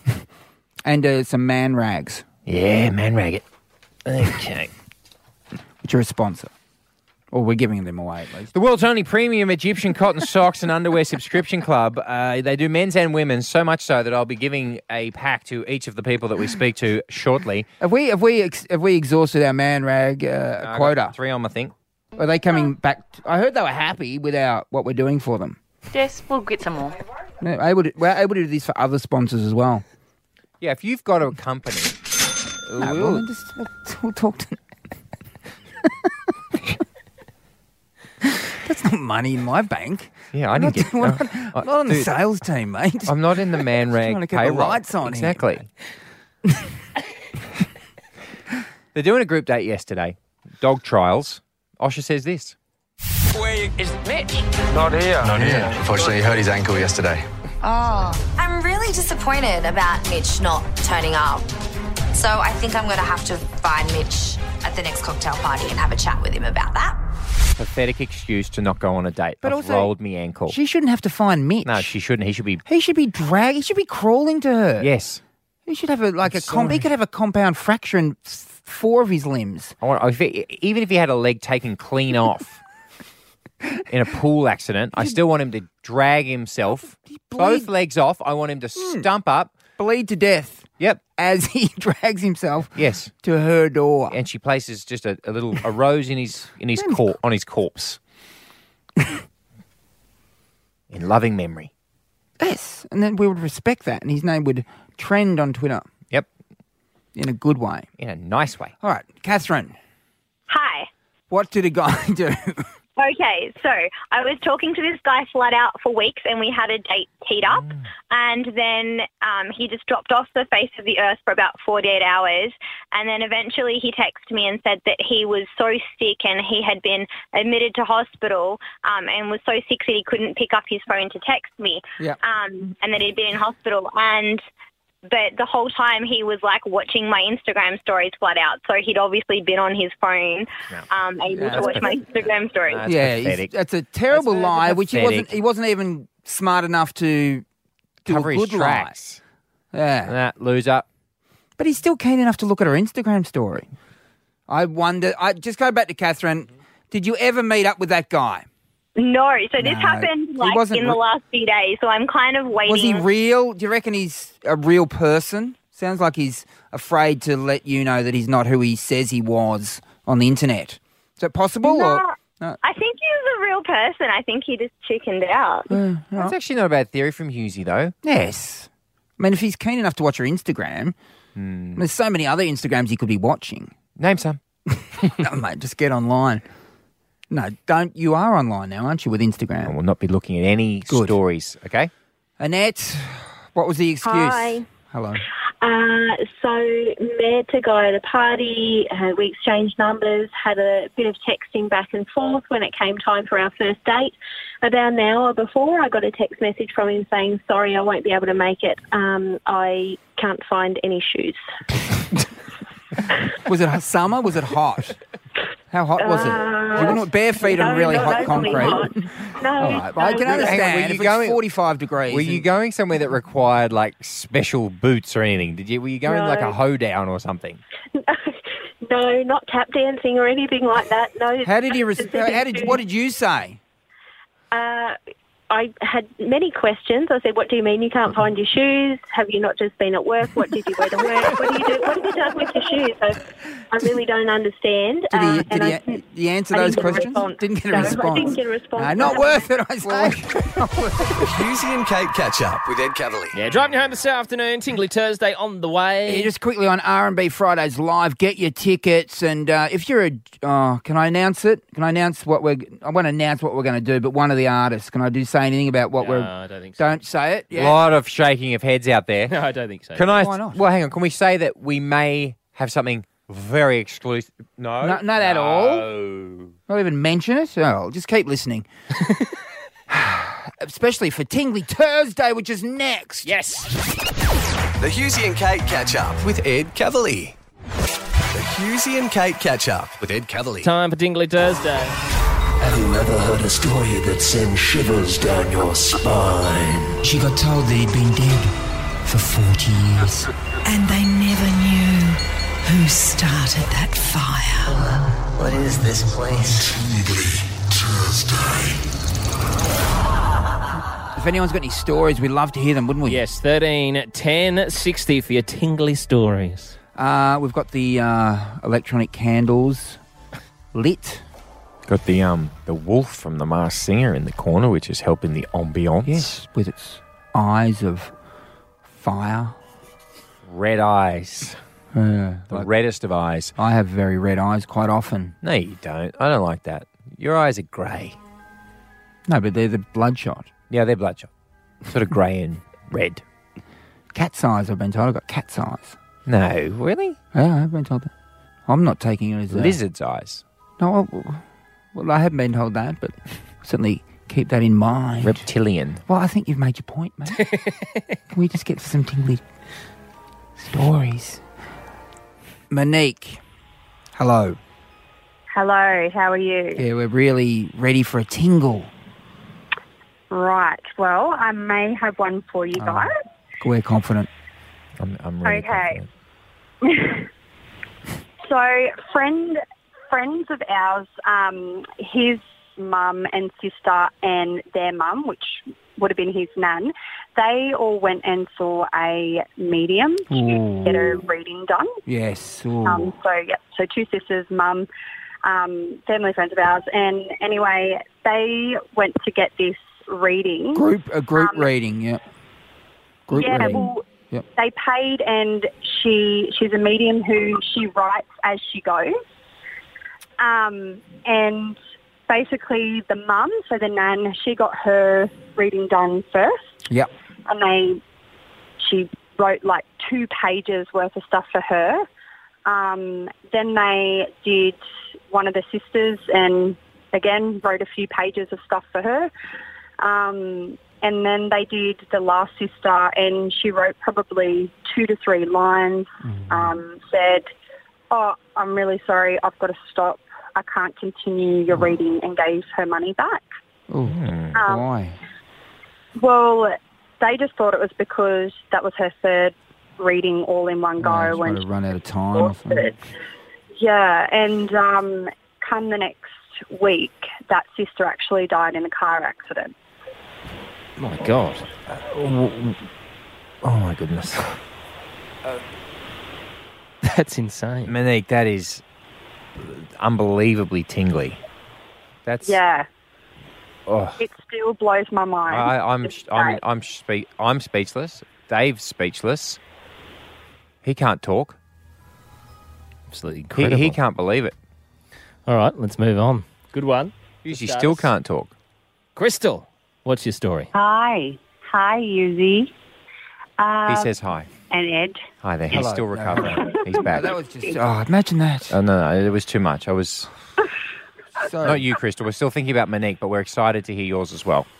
S4: And some man rags,
S5: Yeah, man rag it. Okay.
S4: which are a sponsor. Or we're giving them away at least.
S5: The world's only premium Egyptian cotton socks and underwear subscription club. They do men's and women's, so much so that I'll be giving a pack to each of the people that we speak to shortly.
S4: Have we exhausted our man rag
S5: I
S4: quota?
S5: got 3 on my thing.
S4: Are they coming back? I heard they were happy with what we're doing for them.
S9: Yes, we'll get some more.
S4: We're able to do this for other sponsors as well.
S5: Yeah, if you've got a company...
S4: No, well, we'll talk to... That's not money in my bank.
S5: Yeah, I didn't get...
S4: We're not on the sales team, mate.
S5: I'm not in the man rag
S4: trying to keep the
S5: payroll.
S4: lights on here,
S5: Exactly. They're doing a group date yesterday. Dog trials. Osher says this.
S10: Where is Mitch? Not here. Unfortunately, he hurt his ankle yesterday.
S11: Oh. I'm really disappointed about Mitch not turning up. So I think I'm going to have to find Mitch at the next cocktail party and have a chat with him about that.
S5: Pathetic excuse to not go on a date.
S4: But
S5: I've
S4: also,
S5: rolled me ankle.
S4: She shouldn't have to find Mitch.
S5: No, she shouldn't. He should be...
S4: He should be dragged. He should be crawling to her.
S5: Yes.
S4: He should have he could have a compound fracture in 4 of his limbs.
S5: Even if he had a leg taken clean off in a pool accident, I still want him to drag himself, both legs off. I want him to stump up.
S4: Bleed to death.
S5: Yep.
S4: As he drags himself to her door.
S5: And she places just a rose on his corpse. In loving memory.
S4: Yes. And then we would respect that. And his name would trend on Twitter.
S5: Yep.
S4: In a good way.
S5: In a nice way.
S4: All right. Catherine.
S12: Hi.
S4: What did a guy do?
S12: Okay, so I was talking to this guy flat out for weeks and we had a date teed up and then he just dropped off the face of the earth for about 48 hours and then eventually he texted me and said that he was so sick and he had been admitted to hospital and was so sick that he couldn't pick up his phone to text me and that he'd been in hospital but the whole time he was like watching my Instagram stories flat out. So he'd obviously been on his phone, able to watch my Instagram stories.
S4: That's a terrible lie, which he wasn't even smart enough to do
S5: cover
S4: a good
S5: his tracks.
S4: lie. Yeah.
S5: That loser.
S4: But he's still keen enough to look at her Instagram story. I wonder, just go back to Catherine. Did you ever meet up with that guy?
S12: No, so this
S4: No,
S12: happened
S4: he
S12: like
S4: wasn't
S12: in the last few days, so I'm kind of waiting.
S4: Was he real? Do you reckon he's a real person? Sounds like he's afraid to let you know that he's not who he says he was on the internet. Is that possible?
S12: No,
S4: Or no?
S12: I think he was a real person. I think he just chickened out.
S5: That's actually not a bad theory from Husey, though.
S4: Yes. I mean, if he's keen enough to watch her Instagram, there's so many other Instagrams he could be watching.
S5: Name some.
S4: No, mate, just get online. No, don't. You are online now, aren't you, with Instagram?
S5: I will not be looking at any stories, okay?
S4: Annette, what was the excuse?
S13: Hi.
S4: Hello.
S13: So met a guy at a party, we exchanged numbers, had a bit of texting back and forth. When it came time for our first date, about an hour before, I got a text message from him saying, sorry, I won't be able to make it. I can't find any shoes.
S4: Was it summer? Was it hot? How hot was it? You went bare feet on really hot concrete.
S13: Hot. No,
S4: All right, well, I can understand if it's 45 degrees.
S5: Were you going somewhere that required like special boots or anything? Were you going like a hoedown or something?
S13: No, not tap dancing or anything like that. No.
S4: How did he? What did you say?
S13: I had many questions. I said, what do you mean you can't find your shoes? Have you not just been at work? What did you wear to work? What do you do? What have you done with your shoes? I really don't undered
S4: Did he answer those questions? Didn't get a response.
S13: I didn't get a response.
S4: Not worth it, I say.
S1: The Husey and Kate catch up with Ed Cavalier.
S3: Yeah, driving you home this afternoon, Tingly Thursday on the way.
S4: Yeah, just quickly on R&B Fridays Live, get your tickets. And if you're can I announce it? Can I announce I won't announce what we're going to do, but one of the artists, can I say anything about what we're...
S3: No, I don't think so.
S4: Don't say it?
S5: A lot of shaking of heads out there.
S3: No, I don't think so.
S4: Why not?
S5: Well, hang on. Can we say that we may have something very exclusive? No.
S4: Not at all? Not even mention it? Oh, just keep listening. Especially for Tingly Thursday, which is next.
S3: Yes.
S1: The Husey and Kate catch up with Ed Cavalier. The Husey and Kate catch up with Ed Cavalier.
S3: Time for Tingly Thursday.
S2: Have you ever heard a story that sends shivers down your spine?
S14: She got told that he'd been dead for 40 years. And they never knew who started that fire.
S2: What is this place?
S14: Tingly Thursday.
S4: If anyone's got any stories, we'd love to hear them, wouldn't we?
S3: Yes, 13 10 60 for your tingly stories.
S4: We've got the electronic candles lit.
S5: Got the wolf from The Masked Singer in the corner, which is helping the ambience.
S4: Yes, with its eyes of fire.
S5: Red eyes. The reddest of eyes.
S4: I have very red eyes quite often.
S5: No, you don't. I don't like that. Your eyes are grey.
S4: No, but they're the bloodshot.
S5: Yeah, they're bloodshot. Sort of grey and red.
S4: Cat's eyes, I've been told. I've got cat's eyes.
S5: No, really?
S4: Yeah, I've been told that. I'm not taking it as
S5: lizard's eyes.
S4: No, well, I haven't been told that, but certainly keep that in mind.
S5: Reptilian.
S4: Well, I think you've made your point, mate. Can we just get some tingly stories? Monique, hello.
S6: Hello, how are you?
S4: Yeah, we're really ready for a tingle.
S6: Right, well, I may have one for you guys.
S4: We're confident.
S5: I'm really
S6: Okay. So, friends of ours, his mum and sister and their mum, which would have been his nan, they all went and saw a medium to get a reading done.
S4: Yes.
S6: So two sisters, mum, family friends of ours, and anyway, they went to get this reading.
S4: A group reading, yeah. Group reading.
S6: Well,
S4: yep.
S6: They paid, and she's a medium who she writes as she goes. And basically the mum, so the nan, she got her reading done first.
S4: Yep.
S6: And she wrote like 2 pages worth of stuff for her. Then they did one of the sisters and again wrote a few pages of stuff for her. And then they did the last sister and she wrote probably 2 to 3 lines, said, "Oh, I'm really sorry, I've got to stop. I can't continue your reading," and gave her money back.
S4: Why?
S6: Well, they just thought it was because that was her third reading all in one go.
S4: Trying
S6: when
S4: to run out of time or something.
S6: Yeah, and come the next week, that sister actually died in a car accident.
S3: My God.
S5: Oh, my goodness.
S3: That's insane.
S5: Monique, that is unbelievably tingly. That's
S6: Yeah.
S5: Oh,
S6: It still blows my mind.
S5: I'm speechless. Dave's speechless. He can't talk.
S3: Absolutely incredible.
S5: He can't believe it.
S3: All right, let's move on. Good one.
S5: Yuzi still can't talk.
S3: Crystal, what's your story?
S15: Hi, Yuzi.
S5: He says hi.
S15: And Ed.
S5: Hi there. He's
S4: Hello.
S5: still recovering. He's back.
S4: That was just... Oh, imagine that.
S5: Oh, no, it was too much. I was...
S4: Sorry.
S5: Not you, Crystal. We're still thinking about Monique, but we're excited to hear yours as well.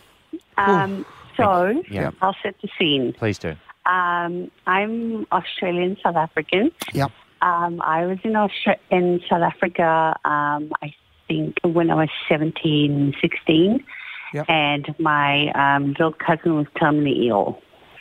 S15: So,
S5: Yeah.
S15: I'll set the scene.
S5: Please do.
S15: I'm Australian, South African.
S4: Yep.
S15: I was in South Africa, I think, when I was 17, 16.
S4: Yep.
S15: And my little cousin was terminally ill.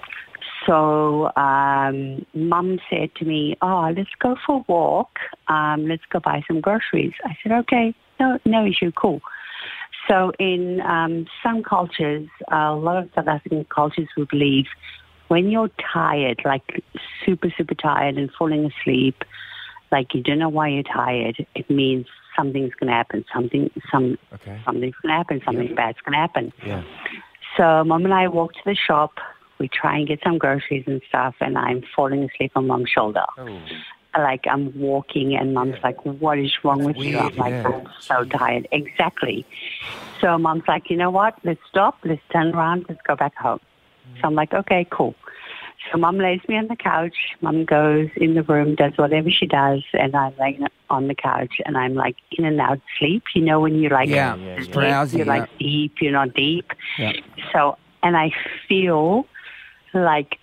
S15: So Mum said to me, let's go for a walk. Let's go buy some groceries. I said, okay, no issue, cool. So in some cultures, a lot of South African cultures would believe when you're tired, like super, super tired and falling asleep, like you don't know why you're tired, it means something's going to happen. Something's going to happen. Something bad's going to happen.
S5: Yeah.
S15: So Mum and I walk to the shop. We try and get some groceries and stuff, and I'm falling asleep on Mum's shoulder.
S5: Oh.
S15: Like I'm walking, and Mum's like, "What is wrong with you?" I'm like, "I'm so tired." Exactly. So Mum's like, "You know what? Let's stop. Let's turn around. Let's go back home." So I'm like, "Okay, cool." So Mum lays me on the couch. Mum goes in the room, does whatever she does, and I'm laying on the couch, and I'm like in and out sleep. You know when you're like,
S4: drowsy,
S15: you're like deep, you're not deep.
S4: Yeah.
S15: So, and I feel like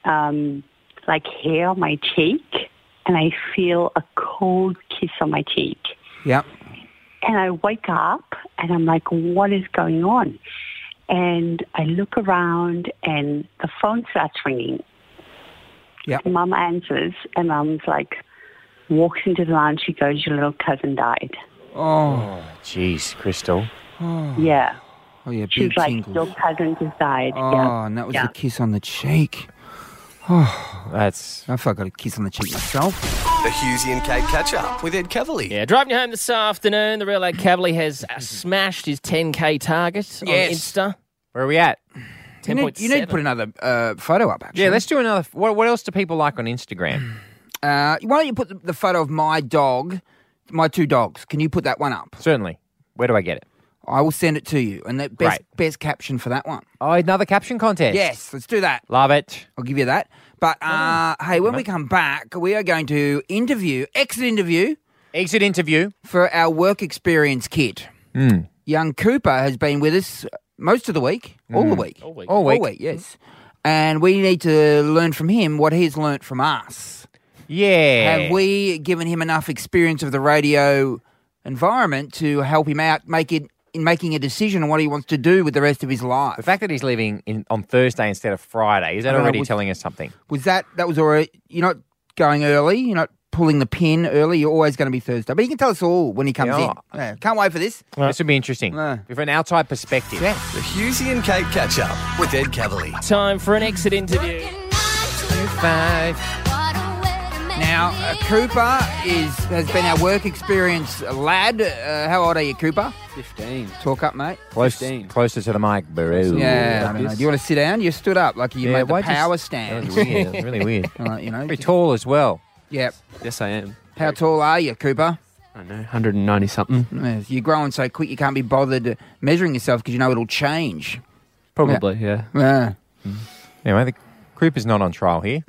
S15: hair on my cheek, and I feel a cold kiss on my cheek.
S4: Yep.
S15: And I wake up, and I'm like, what is going on? And I look around, and the phone starts ringing.
S4: Yep.
S15: And Mum answers, and Mum's like, walks into the lounge, she goes, your little cousin died.
S4: Oh.
S5: Jeez, Crystal.
S4: Oh.
S15: Yeah.
S4: Oh, yeah,
S15: She's
S4: big
S15: like,
S4: tingles.
S15: your cousin just died.
S4: Oh,
S15: yeah.
S4: and that was
S15: yeah.
S4: the kiss on the cheek. Oh,
S5: that's...
S4: I felt I got a kiss on the cheek myself.
S1: The Hughesy and Kate catch-up with Ed Cavalier.
S3: Yeah, driving you home this afternoon, the real Ed Cavalier has smashed his 10K target on Insta.
S5: Where are we at?
S4: You need to put another photo up, actually.
S5: Yeah, let's do another... What else do people like on Instagram?
S4: Why don't you put the photo of my dog, my two dogs? Can you put that one up?
S5: Certainly. Where do I get it?
S4: I will send it to you. And the best caption for that one.
S5: Oh, another caption contest?
S4: Yes, let's do that.
S5: Love it.
S4: I'll give you that. But, hey, when we come back, we are going to exit interview for our work experience kit. Young Cooper has been with us most of the week, all the week.
S3: All week.
S4: Yes. And we need to learn from him what he's learnt from us.
S5: Yeah.
S4: Have we given him enough experience of the radio environment to help him out in making a decision on what he wants to do with the rest of his life?
S5: The fact that he's leaving on Thursday instead of Friday, is that already telling us something?
S4: That was already, you're not going early, you're not pulling the pin early, you're always going to be Thursday. But he can tell us all when he comes in. Yeah, can't wait for this.
S5: This would be interesting. From an outside perspective.
S4: Yeah.
S1: The Hughesy and Kate catch-up with Ed Cavalier.
S3: Time for an exit interview.
S5: 5.
S4: Now, Cooper has been our work experience lad. How old are you, Cooper?
S16: 15.
S4: Talk up, mate.
S5: Closer to the mic, bro.
S4: Yeah, I don't know. Do you want to sit down? You stood up like you made the power stand.
S5: That was weird. That was really weird. Very
S4: just,
S5: tall as well.
S4: Yep.
S16: Yes, I am.
S4: How tall are you, Cooper?
S16: I don't know, 190 something.
S4: Yes, you're growing so quick you can't be bothered measuring yourself because you know it'll change.
S16: Probably, yeah.
S4: Yeah.
S5: Anyway, the Cooper's not on trial here.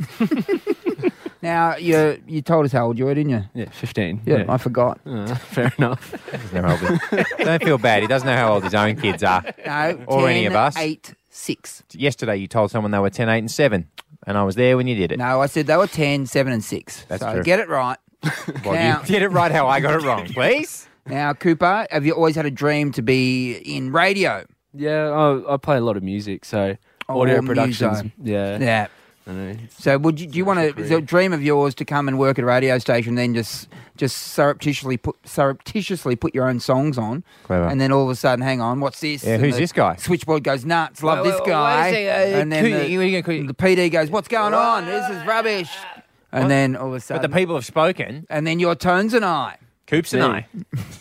S4: Now, you told us how old you were, didn't you?
S16: Yeah, 15.
S4: Yeah, I forgot.
S16: Fair enough.
S5: Don't feel bad. He doesn't know how old his own kids are.
S4: No,
S5: or 10, any of us.
S4: 8, 6.
S5: Yesterday you told someone they were 10, 8 and 7. And I was there when you did it.
S4: No, I said they were 10, 7 and 6.
S5: That's
S4: so
S5: true.
S4: Get it right.
S5: Well, you get it right how I got it wrong, please.
S4: Now, Cooper, have you always had a dream to be in radio?
S16: Yeah, I play a lot of music, so audio productions.
S4: Yeah.
S16: I know.
S4: So do you want to? Is it a dream of yours to come and work at a radio station, then just surreptitiously put your own songs on,
S5: Clever.
S4: and then all of a sudden, hang on, what's this?
S5: Yeah,
S4: And
S5: who's
S4: the
S5: this guy?
S4: Switchboard goes nuts. Love
S5: Wait,
S4: this
S5: wait,
S4: guy.
S5: wait a second,
S4: And then the PD goes, what's going on? This is rubbish. And then all of a sudden,
S5: But the people have spoken.
S4: and then your Tones and I.
S5: Coops and I.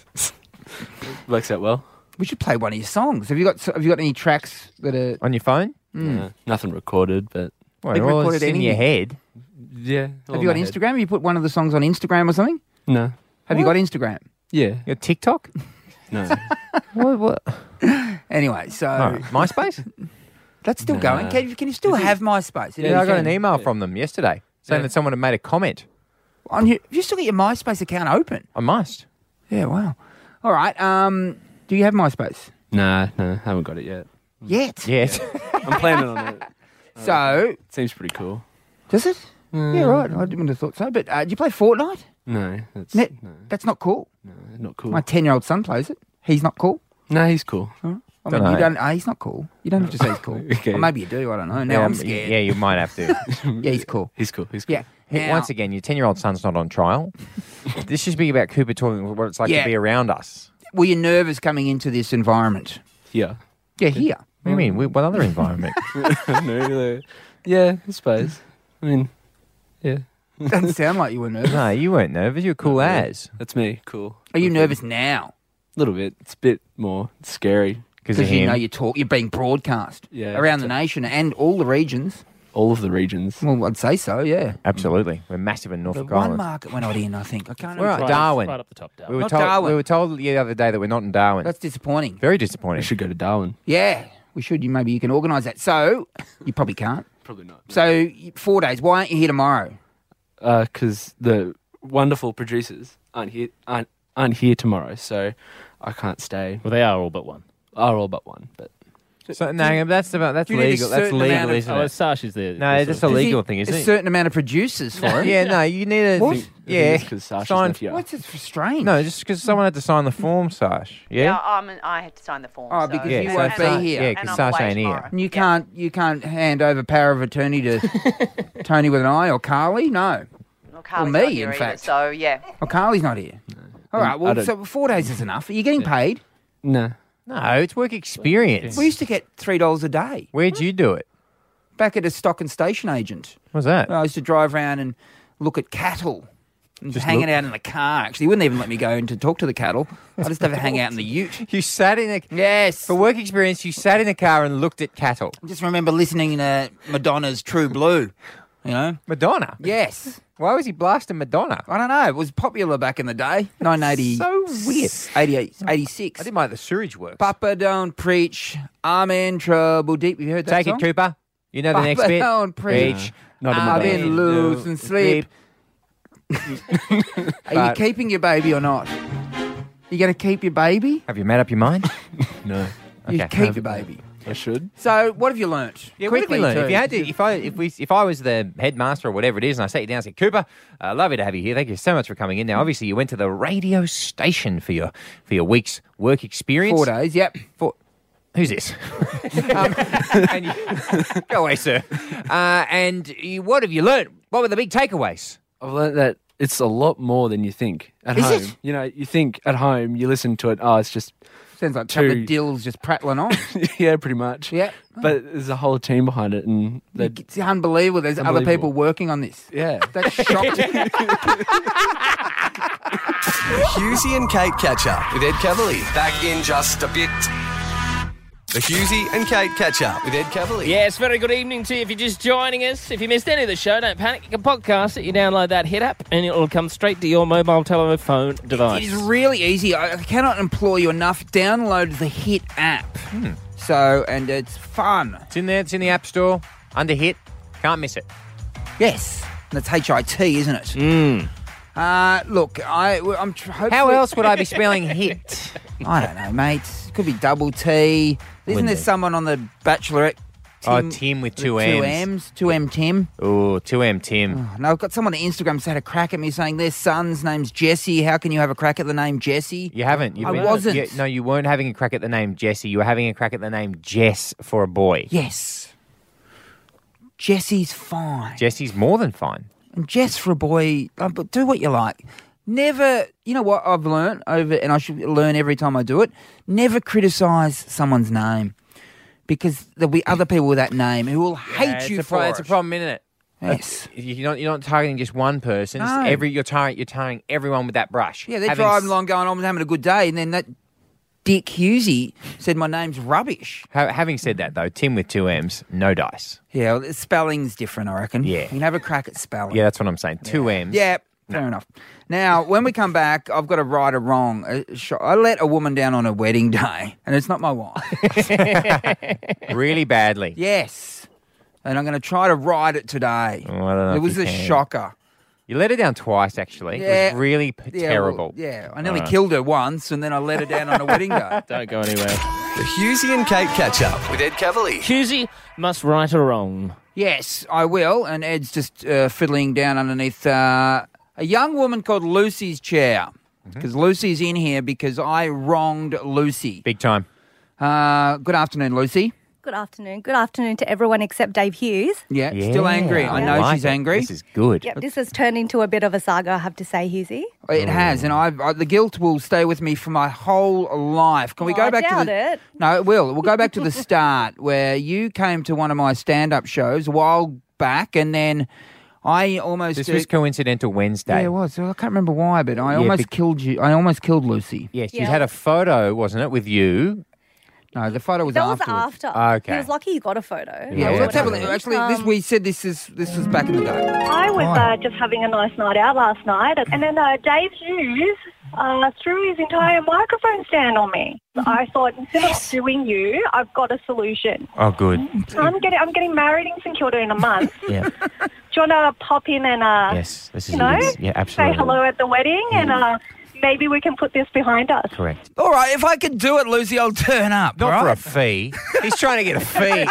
S16: Works out well.
S4: We should play one of your songs. Have you got any tracks that are
S5: On your phone?
S16: Nothing recorded, but
S5: Well,
S4: Been
S5: well,
S4: recorded
S5: it's in your
S4: anything.
S5: head.
S16: yeah.
S4: Have you got Instagram? Have you put one of the songs on Instagram or something?
S16: No.
S4: Have you got Instagram?
S16: Yeah.
S5: Your TikTok?
S16: No.
S5: What?
S4: Anyway, so
S5: No. MySpace?
S4: that's still going. Can you still have MySpace?
S5: Yeah, I got an email from them yesterday saying that someone had made a comment.
S4: Have you still got your MySpace account open?
S5: I must.
S4: Yeah, wow. All right. Do you have MySpace?
S16: No, haven't got it yet.
S4: Yet?
S5: Yes.
S16: I'm planning on it.
S4: So,
S16: Seems pretty cool.
S4: does it? Yeah, right. I wouldn't have thought so. But do you play Fortnite?
S16: No, that's
S4: No, that's not cool.
S16: not cool.
S4: My 10-year-old son plays it. He's not cool.
S16: No, he's cool.
S4: I mean,
S5: Dunno.
S4: you don't. He's not cool. You don't have to say he's cool.
S16: Okay.
S4: Or maybe you do. I don't know. Now I'm scared.
S5: Yeah, you might have to.
S4: Yeah, he's cool.
S16: He's cool. He's cool.
S4: Yeah.
S5: Hey,
S4: Now-
S5: once again, your 10-year-old son's not on trial. This should be about Cooper talking what it's like
S4: Yeah.
S5: to be around us.
S4: Were you nervous coming into this environment?
S16: Yeah.
S4: Yeah, here.
S5: What do you mean? What other environment?
S16: No, yeah, I suppose. I mean, yeah.
S4: Doesn't sound like you were nervous.
S5: No, you weren't nervous. You were cool as.
S16: That's me. Cool.
S4: Are you nervous now?
S16: A little bit. It's a bit more scary.
S4: Because you know you're being broadcast around the nation and all the regions.
S16: All of the regions.
S4: Well, I'd say so, yeah.
S5: Absolutely. We're massive in
S4: The
S5: Norfolk
S4: one
S5: Island.
S4: market we're not in, I think. I can't
S5: We're
S4: remember.
S5: at Darwin.
S3: Right up the top, Darwin.
S5: We were
S4: Not
S5: told,
S4: Darwin.
S5: We were told the other day that we're not in Darwin.
S4: That's disappointing.
S5: Very
S16: We
S5: disappointing.
S16: should go to Darwin.
S4: Yeah, we should. Maybe you can organise that. So, you probably can't.
S16: Probably not.
S4: So, 4 days. Why aren't you here tomorrow?
S16: Because the wonderful producers aren't here tomorrow, so I can't stay.
S3: Well, they are all but one.
S16: Are all but one, but
S5: So, no, that's
S4: You need a
S5: legal. That's
S4: certain amount
S5: legal,
S4: of-
S5: isn't
S3: Oh,
S5: it?
S3: Sash is there.
S5: No, that's a legal thing, isn't
S4: A
S5: it?
S4: certain amount of producers for it.
S5: Yeah, no, you need a...
S4: What?
S5: Yeah,
S16: because Sasha's
S5: sign...
S16: not here.
S4: What's it for strange?
S5: No, just because someone had to sign the form, Sash. Yeah?
S9: I had to sign the form.
S4: Oh,
S9: so-
S4: because
S5: Yeah,
S4: you
S5: so
S4: won't
S5: it's not-
S4: be here.
S5: yeah,
S9: And
S5: 'cause
S9: I'm
S5: Sasha
S9: away
S5: ain't here.
S9: tomorrow.
S4: And you can't hand over power of attorney to Tony with an I or Carly? No.
S9: Well, Carly's
S4: me,
S9: not here
S4: in
S9: either,
S4: fact.
S9: So, yeah.
S4: Oh, Carly's not here. All right,
S16: I
S4: well,
S16: don't-
S4: so 4 days is enough. Are you getting paid?
S16: no.
S5: No, it's work experience.
S4: We used to get $3 a day.
S5: Where'd you do it?
S4: Back at a stock and station agent.
S5: What's that?
S4: I used to drive around and look at cattle. And
S5: Just
S4: hanging
S5: look?
S4: out in the car, actually. He wouldn't even let me go in to talk to the cattle. I just have to hang out in the ute.
S5: You sat in a...
S4: Yes.
S5: For work experience, you sat in a car and looked at cattle.
S4: I just remember listening to Madonna's True Blue. You know?
S5: Madonna?
S4: Yes.
S5: Why was he blasting Madonna?
S4: I don't know. It was popular back in the day. 1980.
S5: So weird.
S4: 88, 86.
S5: I didn't like the sewage works.
S4: Papa don't preach. I'm in trouble deep. You heard that
S5: Take
S4: song?
S5: it, Cooper. You know the
S4: Papa
S5: next bit?
S4: don't preach.
S16: Not in the
S4: I've
S16: band.
S4: been losing sleep. Are you keeping your baby or not? You going to keep your baby?
S5: Have you made up your mind?
S16: No.
S4: You
S5: Okay.
S4: keep your baby.
S16: I should.
S4: So, what have you learnt?
S5: Yeah, what have you
S4: Quickly,
S5: learned?
S4: too.
S5: If you had to, if I was the headmaster or whatever it is, and I sat you down and said, Cooper, lovely to have you here. Thank you so much for coming in. Now, obviously, you went to the radio station for your week's work experience.
S4: 4 days, yep.
S5: Who's this? And go away, sir. What have you learned? What were the big takeaways?
S16: I've learned that it's a lot more than you think at
S4: Is
S16: home.
S4: it?
S16: You know, you think at home, you listen to it, it's just,
S4: Sounds like a couple
S16: Two.
S4: of dills just prattling on.
S16: yeah, pretty much.
S4: Yeah.
S16: But there's a whole team behind it, and they,
S4: It's unbelievable. There's other
S16: Unbelievable.
S4: people working on this.
S16: yeah.
S4: That's shocking.
S1: Husey and Kate catch up with Ed Cavalier. Back in just a bit. The Husey and Kate catch up with Ed Cavalier.
S3: Yes, very good evening to you. If you're just joining us, if you missed any of the show, don't panic. You can podcast it. You download that hit app, and it'll come straight to your mobile telephone device.
S4: It is really easy. I cannot implore you enough. Download the Hit app. So, and it's fun.
S5: It's in there. It's in the App Store. Under Hit. Can't miss it.
S4: Yes. That's HIT, isn't it? Look, I'm hopefully...
S5: How else would I be spelling hit?
S4: I don't know, mate. It could be double T. Isn't
S5: Wouldn't
S4: there
S5: it?
S4: someone on the Bachelorette?
S5: Tim with two
S4: Two
S5: M's.
S4: M's. 2M Tim.
S5: Oh, 2M Tim.
S4: No, I've got someone on Instagram who's had a crack at me saying their son's name's Jesse. How can you have a crack at the name Jesse?
S5: You haven't. You've
S4: I
S5: been-
S4: wasn't.
S5: No, you weren't having a crack at the name Jesse. You were having a crack at the name Jess for a boy.
S4: Yes. Jesse's fine.
S5: Jesse's more than fine.
S4: And Jess for a boy, but do what you like. Never, you know what I've learned and I should learn every time I do it, never criticise someone's name because there'll be other people with that name who will hate you for it.
S5: It's a problem, isn't it?
S4: Yes.
S5: You're not targeting just one person.
S4: No.
S5: You're targeting everyone with that brush.
S4: Yeah, they're driving along going, I'm having a good day, and then that Dick Hughesy said my name's rubbish.
S5: Having said that, though, Tim with 2 M's, no dice.
S4: Yeah, well, spelling's different, I reckon.
S5: Yeah.
S4: You can have a crack at spelling.
S5: Yeah, that's what I'm saying. 2 M's.
S4: Yeah, fair enough. Now, when we come back, I've got a right or wrong. I let a woman down on a wedding day, and it's not my wife.
S5: Really badly.
S4: Yes. And I'm going to try to ride it today.
S5: Oh, I don't know
S4: It
S5: if
S4: was
S5: you
S4: a
S5: can.
S4: shocker.
S5: You let her down twice, actually. It was really terrible.
S4: I nearly killed her once, and then I let her down on a wedding day.
S3: Don't go anywhere.
S1: The Husey and Kate catch up with Ed Cavalier.
S3: Husey must right or wrong.
S4: Yes, I will. And Ed's just fiddling down underneath a young woman called Lucy's chair. Because Lucy's in here because I wronged Lucy.
S5: Big time.
S4: Good afternoon, Lucy.
S17: Good afternoon. Good afternoon to everyone except Dave Hughes.
S4: Yeah, still angry. I know she's angry.
S5: This is good.
S17: Yep, this has turned into a bit of a saga, I have to say, Hughesy.
S4: It has, and the guilt will stay with me for my whole life. Can we go back
S17: I
S4: to
S17: doubt it.
S4: No, it will. We'll go back to the start where you came to one of my stand-up shows a while back, and then I almost.
S5: This was coincidental Wednesday.
S4: Yeah, it was. I can't remember why, but I almost killed you. I almost killed Lucy.
S5: Yes, you had a photo, wasn't it, with you?
S4: No, the photo was
S17: That was
S4: afterwards.
S17: after.
S5: Okay.
S17: He was lucky you got a photo.
S4: Yeah, well, let's have a look. Actually, we said this was back in the day.
S13: I was just having a nice night out last night, and then Dave Hughes threw his entire microphone stand on me. I thought, instead of suing you, I've got a solution.
S5: Oh, good.
S13: I'm getting married in St Kilda in a month.
S5: Yeah.
S13: Do you want to pop in and
S5: Yes, this is
S13: say
S5: absolutely.
S13: hello at the wedding and maybe we can put this behind us?
S5: Correct.
S4: All right, if I can do it, Lucy, I'll turn up.
S5: Not
S4: all
S5: for
S4: right?
S5: a fee. He's trying to get a fee.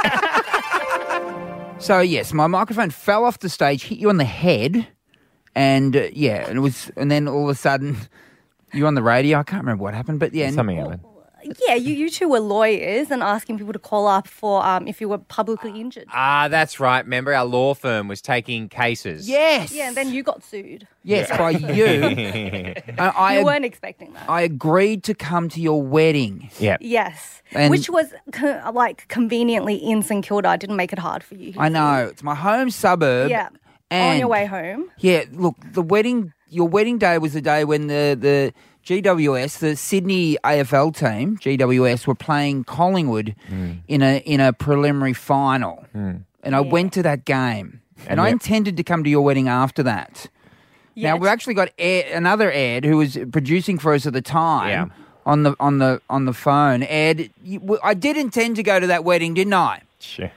S4: So yes, my microphone fell off the stage, hit you on the head, and and then all of a sudden you're on the radio. I can't remember what happened, but yeah,
S5: Something happened.
S17: Yeah, you two were lawyers and asking people to call up for if you were publicly injured.
S5: Ah, that's right. Remember, our law firm was taking cases.
S4: Yes.
S17: Yeah, and then you got sued.
S4: Yes, by you.
S17: You weren't expecting that.
S4: I agreed to come to your wedding.
S5: Yeah.
S17: Yes,
S4: And-
S17: which was conveniently in St Kilda. I didn't make it hard for you.
S4: I know. It's my home suburb.
S17: Yeah,
S4: And
S17: on your way home.
S4: Yeah, look, your wedding day was the day when the GWS, the Sydney AFL team, GWS, were playing Collingwood in a preliminary final. And I went to that game. And I intended to come to your wedding after that. Now, we've actually got another Ed who was producing for us at the time on the phone. Ed, I did intend to go to that wedding, didn't I?
S5: Sure.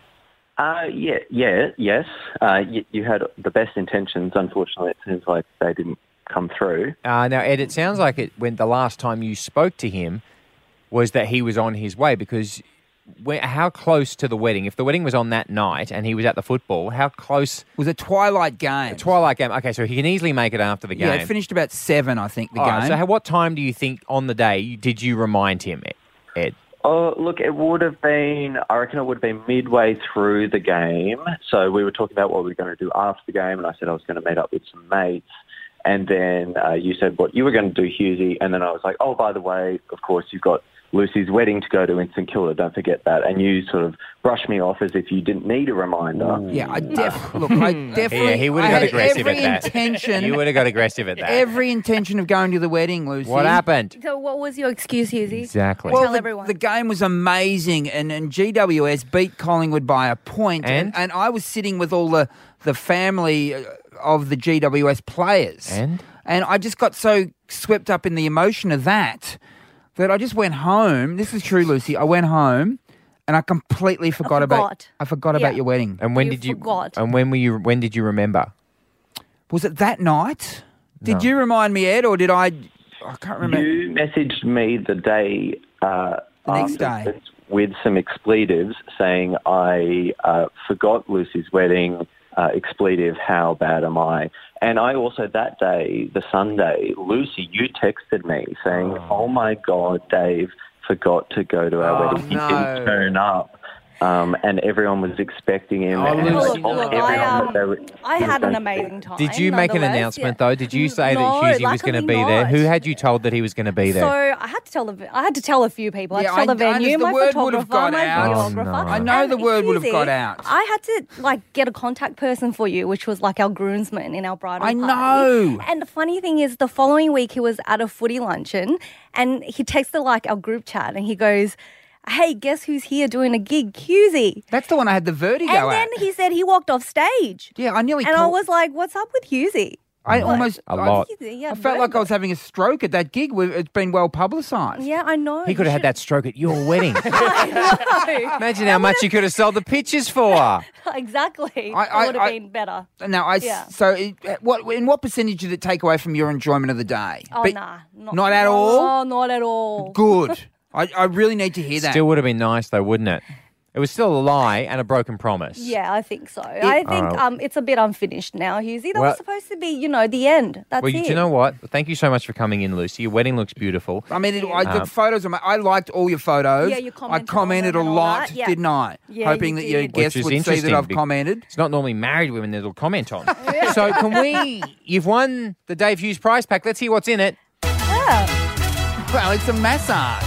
S18: Yes. You had the best intentions. Unfortunately, it seems like they didn't come through.
S5: Now, Ed, it sounds like when the last time you spoke to him was that he was on his way, because how close to the wedding? If the wedding was on that night and he was at the football, how close?
S4: It was a twilight game.
S5: A twilight game. Okay, so he can easily make it after the game.
S4: Yeah, it finished about 7, I think, the
S5: All
S4: game.
S5: right, so what time do you think on the day did you remind him, Ed?
S18: Oh, look, it would have been, I reckon it would have been midway through the game. So we were talking about what we were going to do after the game, and I said I was going to meet up with some mates. And then you said what you were going to do, Hughesy, and then I was like, oh, by the way, of course, you've got Lucy's wedding to go to in St Kilda, don't forget that. And you sort of brushed me off as if you didn't need a reminder.
S4: Yeah, I definitely...
S5: Yeah, he would have got aggressive at that.
S4: Intention,
S5: You would have got aggressive at that.
S4: every intention of going to the wedding, Lucy.
S5: What happened?
S17: So what was your excuse, Hughesy?
S5: Exactly.
S4: Well,
S17: Tell everyone.
S4: the game was amazing, and GWS beat Collingwood by a point, and I was sitting with all the family of the GWS players. And I just got so swept up in the emotion of that I just went home. This is true, Lucy. I went home and I completely forgot about your wedding.
S5: And when did you? And when were you? When did you remember?
S4: Was it that night? Did you remind me, Ed, or did I? I can't remember.
S18: You messaged me the day
S4: the next day
S18: afterwards with some expletives saying I forgot Lucy's wedding. Expletive, how bad am I? And I also, that day, the Sunday, Lucy, you texted me saying, oh my God, Dave forgot to go to our wedding. He didn't turn up. and everyone was expecting him.
S5: Oh,
S18: and
S5: Lucy,
S17: Look, I had an amazing time.
S5: Did you make an
S17: nonetheless,
S5: announcement
S17: yeah.
S5: though? Did you say
S17: No,
S5: that Husey was going to be
S17: luckily
S5: there?
S17: not.
S5: Who had you told that he was going to be there?
S17: So I had to tell a few people. I
S4: Yeah,
S17: had to tell the
S4: I
S17: venue,
S4: the
S17: my
S4: word would have
S17: photographer,
S4: got
S17: my
S4: out.
S17: videographer.
S4: I know the word would have
S17: Husey,
S4: got out.
S17: I had to get a contact person for you, which was like our groomsman in our bridal
S4: I
S17: party.
S4: know.
S17: And the funny thing is, the following week he was at a footy luncheon, and he texted our group chat, and he goes, "Hey, guess who's here doing a gig? Husey."
S4: That's the one I had the vertigo
S17: And
S4: at.
S17: then he said he walked off stage.
S4: Yeah, I nearly.
S17: And I was like, "What's up with Husey?"
S4: I almost
S5: A lot.
S17: Yeah,
S4: I felt like I was having a stroke at that gig. It's been well publicised.
S17: Yeah, I know.
S5: He could have had that stroke at your wedding.
S17: I know.
S5: Imagine how much you could have sold the pictures for.
S17: Exactly. It
S4: I-
S17: would have been better.
S4: Now,
S17: Yeah.
S4: so in what percentage did it take away from your enjoyment of the day?
S17: Oh,
S4: But-
S17: nah.
S4: Not at all?
S17: No, not at all.
S4: Good. I really need to hear that.
S5: Still would have been nice though, wouldn't it? It was still a lie and a broken promise.
S17: Yeah, I think so. I think
S5: Alright.
S17: it's a bit unfinished now, Husey. That
S5: Well-
S17: was supposed to be, the end. That's
S5: Well,
S17: it.
S5: do you know what? Thank you so much for coming in, Lucy. Your wedding looks beautiful.
S4: I mean, the photos. I liked all your photos.
S17: Yeah, you
S4: I
S17: commented
S4: commented a
S17: on them and all
S4: lot,
S17: that, yeah.
S4: didn't I?
S17: Yeah,
S4: Hoping
S17: you
S4: that your
S17: did.
S4: guests
S5: Which is
S4: would see that
S5: interesting
S4: I've
S5: be-
S4: commented.
S5: It's not normally married women that'll comment on. So you've won the Dave Hughes prize pack. Let's hear what's in it.
S4: Well, it's a massage.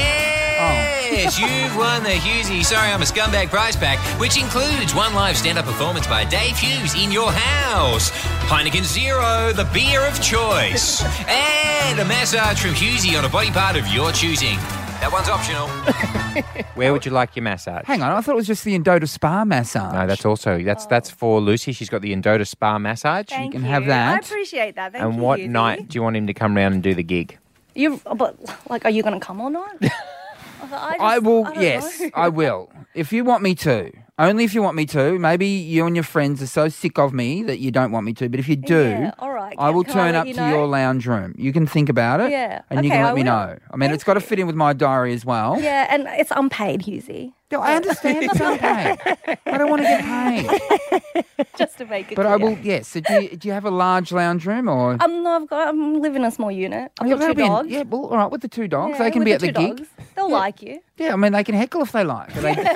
S19: Yes, you've won the Hughesy Sorry I'm a Scumbag prize pack, which includes one live stand-up performance by Dave Hughes in your house, Heineken Zero, the beer of choice, and a massage from Hughesy on a body part of your choosing. That one's optional.
S5: Where would you like your massage?
S4: Hang on, I thought it was just the Endota Spa massage.
S5: No, that's for Lucy. She's got the Endota Spa massage.
S17: Thank
S4: can have that.
S17: I appreciate that. Thank
S5: And
S17: you,
S5: what
S17: Husey.
S5: night do you want him to come round and do the gig?
S17: Are you going to come or not?
S4: I will.
S17: don't
S4: Yes,
S17: know.
S4: I will. If you want me to, only if you want me to. Maybe you and your friends are so sick of me that you don't want me to. But if you do,
S17: Yeah, all right.
S4: I will
S17: Can I
S4: turn
S17: let
S4: up
S17: you
S4: to
S17: know?
S4: your lounge room. You can think about it.
S17: Yeah.
S4: and you
S17: Okay,
S4: can let
S17: I
S4: me
S17: will.
S4: know. I mean, it's got to fit in with my diary as well.
S17: Yeah, and it's unpaid, Husey.
S4: No, I understand it's unpaid. I don't want to get paid.
S17: Just to make it
S4: But
S17: clear.
S4: I will. Yes. So do you have a large lounge room or?
S17: No, I'm living in a small unit. I've
S4: Yeah,
S17: got
S4: that'll
S17: two
S4: be in-
S17: dogs.
S4: yeah, well, all right, with the two dogs,
S17: Yeah,
S4: they can
S17: with
S4: be at
S17: the
S4: the
S17: two
S4: gig.
S17: dogs. They'll like you.
S4: Yeah, I mean, they can heckle if they like. But they-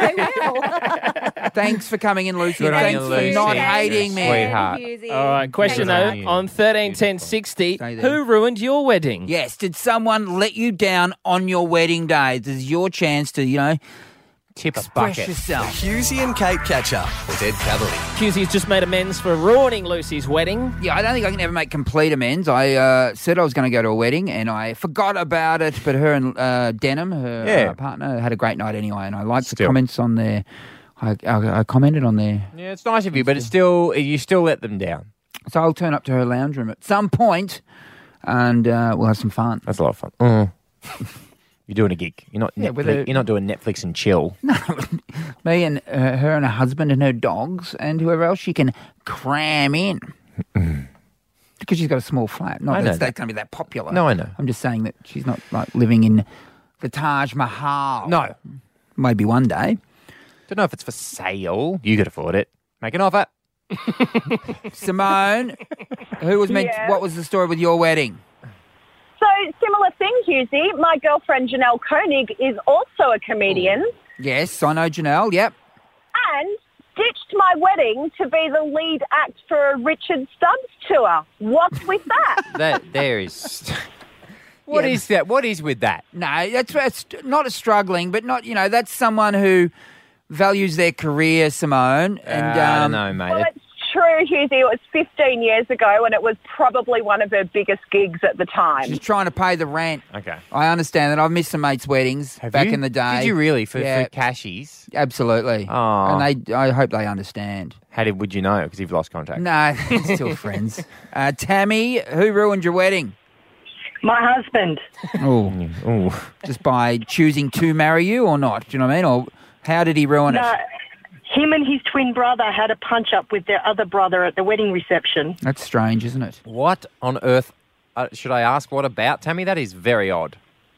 S4: Thanks for coming in, Lucy.
S5: Good on
S4: Thanks
S5: you,
S4: for
S5: Lucy.
S4: not hating me.
S5: Sweetheart.
S3: All right, question
S5: Thanks.
S3: though, on 131060,
S4: there.
S3: who ruined your wedding?
S4: Yes, did someone let you down on your wedding day? This is your chance to,
S5: tip a
S4: express
S5: bucket.
S4: yourself.
S1: Husey and Kate catch up with Ed Cavalier.
S3: Husey's just made amends for ruining Lucy's wedding.
S4: Yeah, I don't think I can ever make complete amends. I said I was going to go to a wedding and I forgot about it, but her and Denham, her partner, had a great night anyway, and I liked the comments on there. I commented on there.
S5: Yeah, it's nice of you, but you still let them down.
S4: So I'll turn up to her lounge room at some point and we'll have some fun.
S5: That's a lot of fun. You're doing a gig. You're not.
S4: Yeah, with
S5: Netflix,
S4: a-
S5: you're not doing Netflix and chill.
S4: Me and her and her husband and her dogs and whoever else she can cram in. Because she's got a small flat.
S5: I
S4: Not
S5: know
S4: that it's
S5: that.
S4: going to be that popular.
S5: No, I know.
S4: I'm just saying that she's not like living in the Taj Mahal.
S5: No.
S4: Maybe one day.
S5: Don't know if it's for sale. You could afford it. Make an offer.
S4: Simone, who was meant?
S20: Yeah.
S4: What was the story with your wedding?
S20: So, similar thing, Husey. My girlfriend Janelle Koenig is also a comedian
S4: Yes, I know Janelle. Yep.
S20: and ditched my wedding to be the lead act for a Richard Stubbs tour. What's with that?
S5: There is. What is that? What is with that?
S4: No, that's not a struggling, but not that's someone who values their career, Simone. And
S5: I don't know, mate.
S20: Well, it's true, Husey. It was 15 years ago and it was probably one of her biggest gigs at the time.
S4: she's trying to pay the rent.
S5: Okay.
S4: I understand that. I've missed some mates' weddings back
S5: you?
S4: in the day.
S5: Did you really for
S4: Yeah,
S5: cashies?
S4: absolutely.
S5: Oh.
S4: And I hope they understand.
S5: Would you know? Because you've lost contact.
S4: No, it's still friends. Tammy, who ruined your wedding?
S21: My husband.
S4: Oh, just by choosing to marry you or not? Do you know what I mean? Or how did he ruin
S21: No,
S4: it?
S21: him and his twin brother had a punch-up with their other brother at the wedding reception.
S4: That's strange, isn't it?
S5: What on earth? Should I ask what about, Tammy? That is very odd.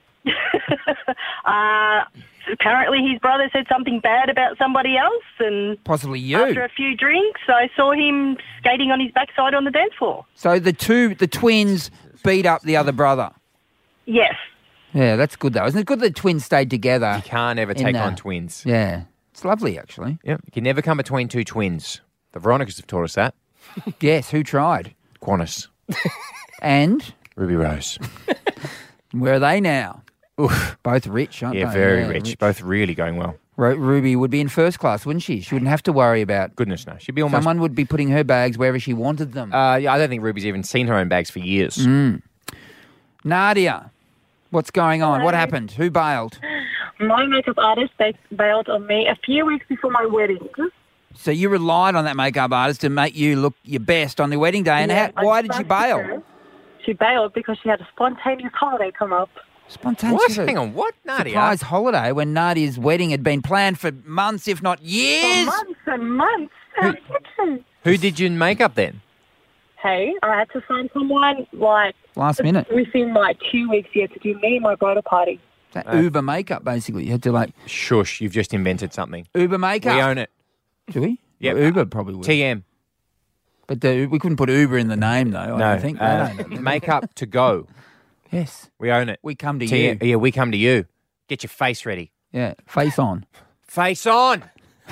S21: Apparently his brother said something bad about somebody else, and
S4: Possibly you.
S21: after a few drinks, I saw him skating on his backside on the dance floor.
S4: So the twins beat up the other brother.
S21: Yes.
S4: Yeah, that's good though. Isn't it good that the twins stayed together?
S5: You can't ever
S4: in
S5: take
S4: the-
S5: on twins.
S4: Yeah. It's lovely, actually.
S5: Yep. You can never come between two twins. The Veronicas have taught us that.
S4: Yes, who tried?
S5: Qantas.
S4: And?
S5: Ruby Rose.
S4: Where are they now?
S5: Oof.
S4: Both rich, aren't they?
S5: Yeah, very rich. Both really going well.
S4: Ruby would be in first class, wouldn't she? She wouldn't have to worry about...
S5: Goodness, no. She'd be almost...
S4: Someone would be putting her bags wherever she wanted them.
S5: Yeah, I don't think Ruby's even seen her own bags for years.
S4: Nadia, what's going on? What happened? Who bailed?
S21: My makeup artist, they bailed on me a few weeks before my wedding.
S4: So you relied on that makeup artist to make you look your best on the wedding day. And
S21: Yeah,
S4: why did she bail?
S21: She bailed because she had a spontaneous holiday come up.
S4: Spontaneous.
S5: What? Hang on, what, Nadia?
S4: Surprise holiday when Nadia's wedding had been planned for months, if not years.
S21: For months and months.
S5: Who did you make up then?
S21: Hey, I had to find someone
S4: Last minute.
S21: within 2 weeks yet to do me and my bridal party.
S4: That Uber makeup, basically. You had to
S5: Shush, you've just invented something.
S4: Uber makeup.
S5: We own it.
S4: Do we?
S5: Yeah,
S4: Well, Uber probably would.
S5: TM.
S4: But we couldn't put Uber in the name, though. I
S5: No,
S4: don't think. They don't know.
S5: makeup to go.
S4: Yes.
S5: We own it.
S4: We come to you.
S5: Yeah, we come to you. Get your face ready.
S4: Yeah, face on.
S5: Face on.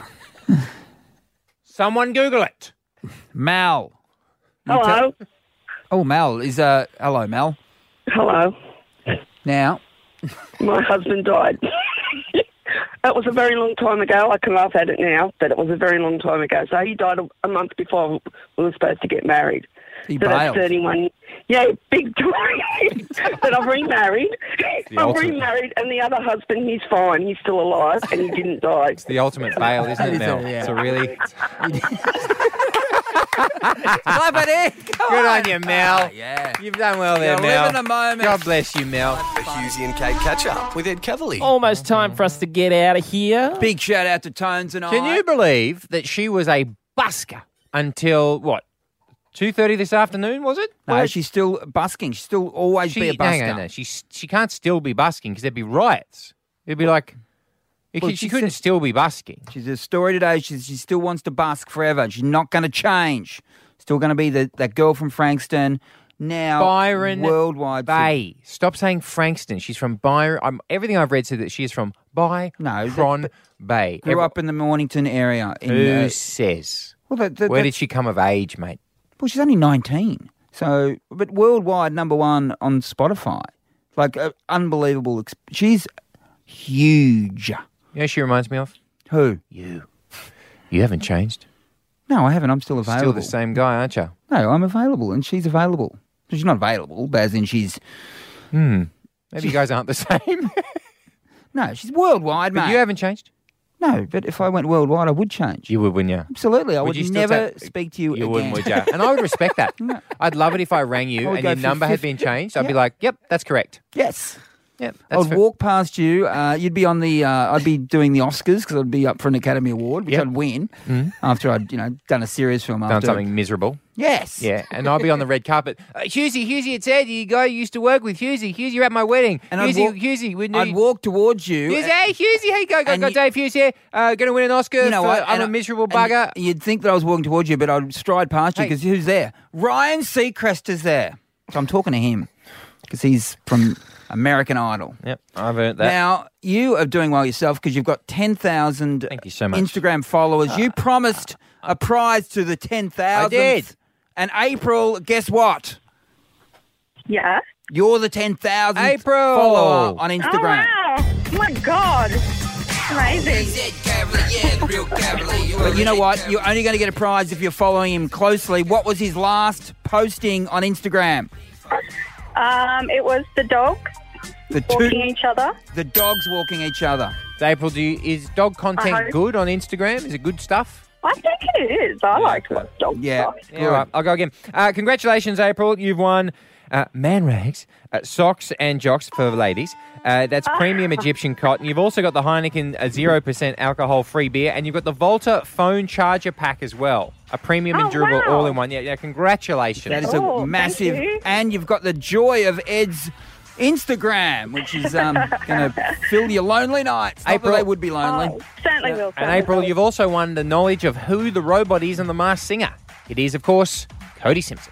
S5: Someone Google it.
S4: Mal.
S21: Hello.
S4: Oh, Mel is hello, Mel.
S21: Hello.
S4: Now,
S21: My husband died. That was a very long time ago. I can laugh at it now, but it was a very long time ago. So he died a month before we were supposed to get married.
S4: He
S21: so that's
S4: bailed.
S21: 31. Yeah, big time. But I've remarried.
S5: The
S21: I've
S5: ultimate.
S21: remarried, and the other husband, he's fine. He's still alive, and he didn't die.
S5: It's the ultimate bail, isn't it, Mel?
S4: Yeah.
S5: It's a really
S4: clap it in.
S5: good on you, Mel.
S4: Yeah.
S5: You've done well there,
S4: You're
S5: Mel.
S4: living a moment.
S5: God bless you, Mel.
S1: The Husey and Kate catch up with Ed Cavalier.
S3: Almost time for us to get out of here.
S4: Big shout out to Tones and
S5: Can you believe that she was a busker until, what, 2:30 this afternoon, was it?
S4: No, she's still busking. She's still always be a busker.
S5: No. She can't still be busking because there'd be riots. It'd be like...
S4: Well,
S5: she couldn't still be busking.
S4: She's a story today. She still wants to busk forever. She's not going to change. Still going to be that girl from Frankston. Now,
S5: Byron
S4: worldwide.
S5: Bay. Stop saying Frankston. She's from Byron. Everything I've read said that she is from Byron Bay.
S4: Grew up in the Mornington area.
S5: Who says?
S4: Well,
S5: Where did she come of age, mate?
S4: Well, she's only 19. So, but worldwide #1 on Spotify. Like, unbelievable. She's huge.
S5: You know who she reminds me of?
S4: Who?
S5: You. You haven't changed.
S4: No, I haven't. I'm still available.
S5: Still the same guy, aren't you?
S4: No, I'm available, and she's available. She's not available, but as in she's...
S5: Maybe you guys aren't the same.
S4: No, she's worldwide,
S5: But
S4: mate.
S5: you haven't changed?
S4: No, but if I went worldwide, I would change.
S5: You would, wouldn't you?
S4: Absolutely. I would
S5: you still
S4: never
S5: take-
S4: speak to you again.
S5: You wouldn't, would you? And I would respect that. I'd love it if I rang
S4: I
S5: you
S4: would
S5: and
S4: go
S5: your
S4: for
S5: number had
S4: 50.
S5: been changed. I'd be
S4: Yeah.
S5: like, yep, that's correct.
S4: Yes.
S5: Yep,
S4: I
S5: that's
S4: would
S5: fair.
S4: walk past you. You'd be on the. I'd be doing the Oscars because I'd be up for an Academy Award, which
S5: Yep.
S4: I'd win
S5: Mhm.
S4: after I'd done a serious film.
S5: Done
S4: after
S5: something miserable.
S4: Yes.
S5: Yeah, and I'd be on the red carpet. Husey, it's Ed, you guy you used to work with. Husey, you're at my wedding.
S4: And I'd
S5: Husey,
S4: walk, I'd walk towards you.
S5: Husey, hey, Husey, how you go?
S4: and
S5: Got Dave Hughes here. Going to win an Oscar.
S4: You know
S5: for
S4: what?
S5: I'm
S4: And
S5: a miserable bugger.
S4: And you'd think that I was walking towards you, but I'd stride past you
S5: Hey.
S4: because who's there? Ryan Seacrest is there. So I'm talking to him because he's from American Idol.
S5: Yep, I've earned that.
S4: Now, you are doing well yourself because you've got 10,000
S5: Thank you so much.
S4: Instagram followers. You promised a prize to the 10,000.
S5: I did.
S4: And April, guess what?
S21: Yeah.
S4: You're the 10,000th
S5: April.
S4: follower on Instagram.
S21: Oh, wow. Oh, my God. Amazing.
S4: But you know what? You're only going to get a prize if you're following him closely. What was his last posting on Instagram?
S21: It was the dogs
S4: The
S21: walking each other.
S4: The dogs walking each other.
S5: April, is dog
S21: I
S5: content
S21: hope.
S5: good on Instagram? Is it good stuff?
S21: I think it is. I like dog
S4: Yeah.
S21: stuff.
S5: Yeah, all right. I'll go again. Congratulations, April. You've won Man Rags, socks and jocks for ladies. That's premium Egyptian cotton. You've also got the Heineken 0% alcohol-free beer, and you've got the Volta phone charger pack as well. A premium and durable
S21: wow.
S5: all-in-one. Yeah, congratulations.
S4: That is
S21: Oh,
S4: a
S21: thank
S4: massive...
S21: you.
S4: And you've got the joy of Ed's Instagram, which is going to fill your lonely nights. Not that
S5: April.
S4: they would be lonely.
S21: Oh, certainly will.
S5: And
S21: certainly
S5: April,
S21: will.
S5: you've also won the knowledge of who the robot is in The Masked Singer. It is, of course, Cody Simpson.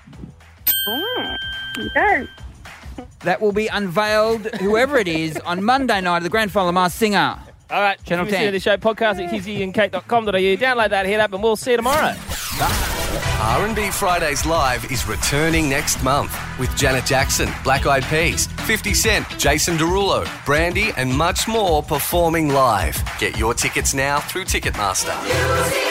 S21: Okay.
S4: That will be unveiled, whoever it is, on Monday night at the Grand Final of Masked Singer.
S3: All right.
S4: Channel
S3: if you
S4: 10.
S3: listen to the show, podcast at hizzyandkate.com.au. Download that, hit up, and we'll see you tomorrow.
S1: R&B Fridays Live is returning next month with Janet Jackson, Black Eyed Peas, 50 Cent, Jason Derulo, Brandy and much more performing live. Get your tickets now through Ticketmaster.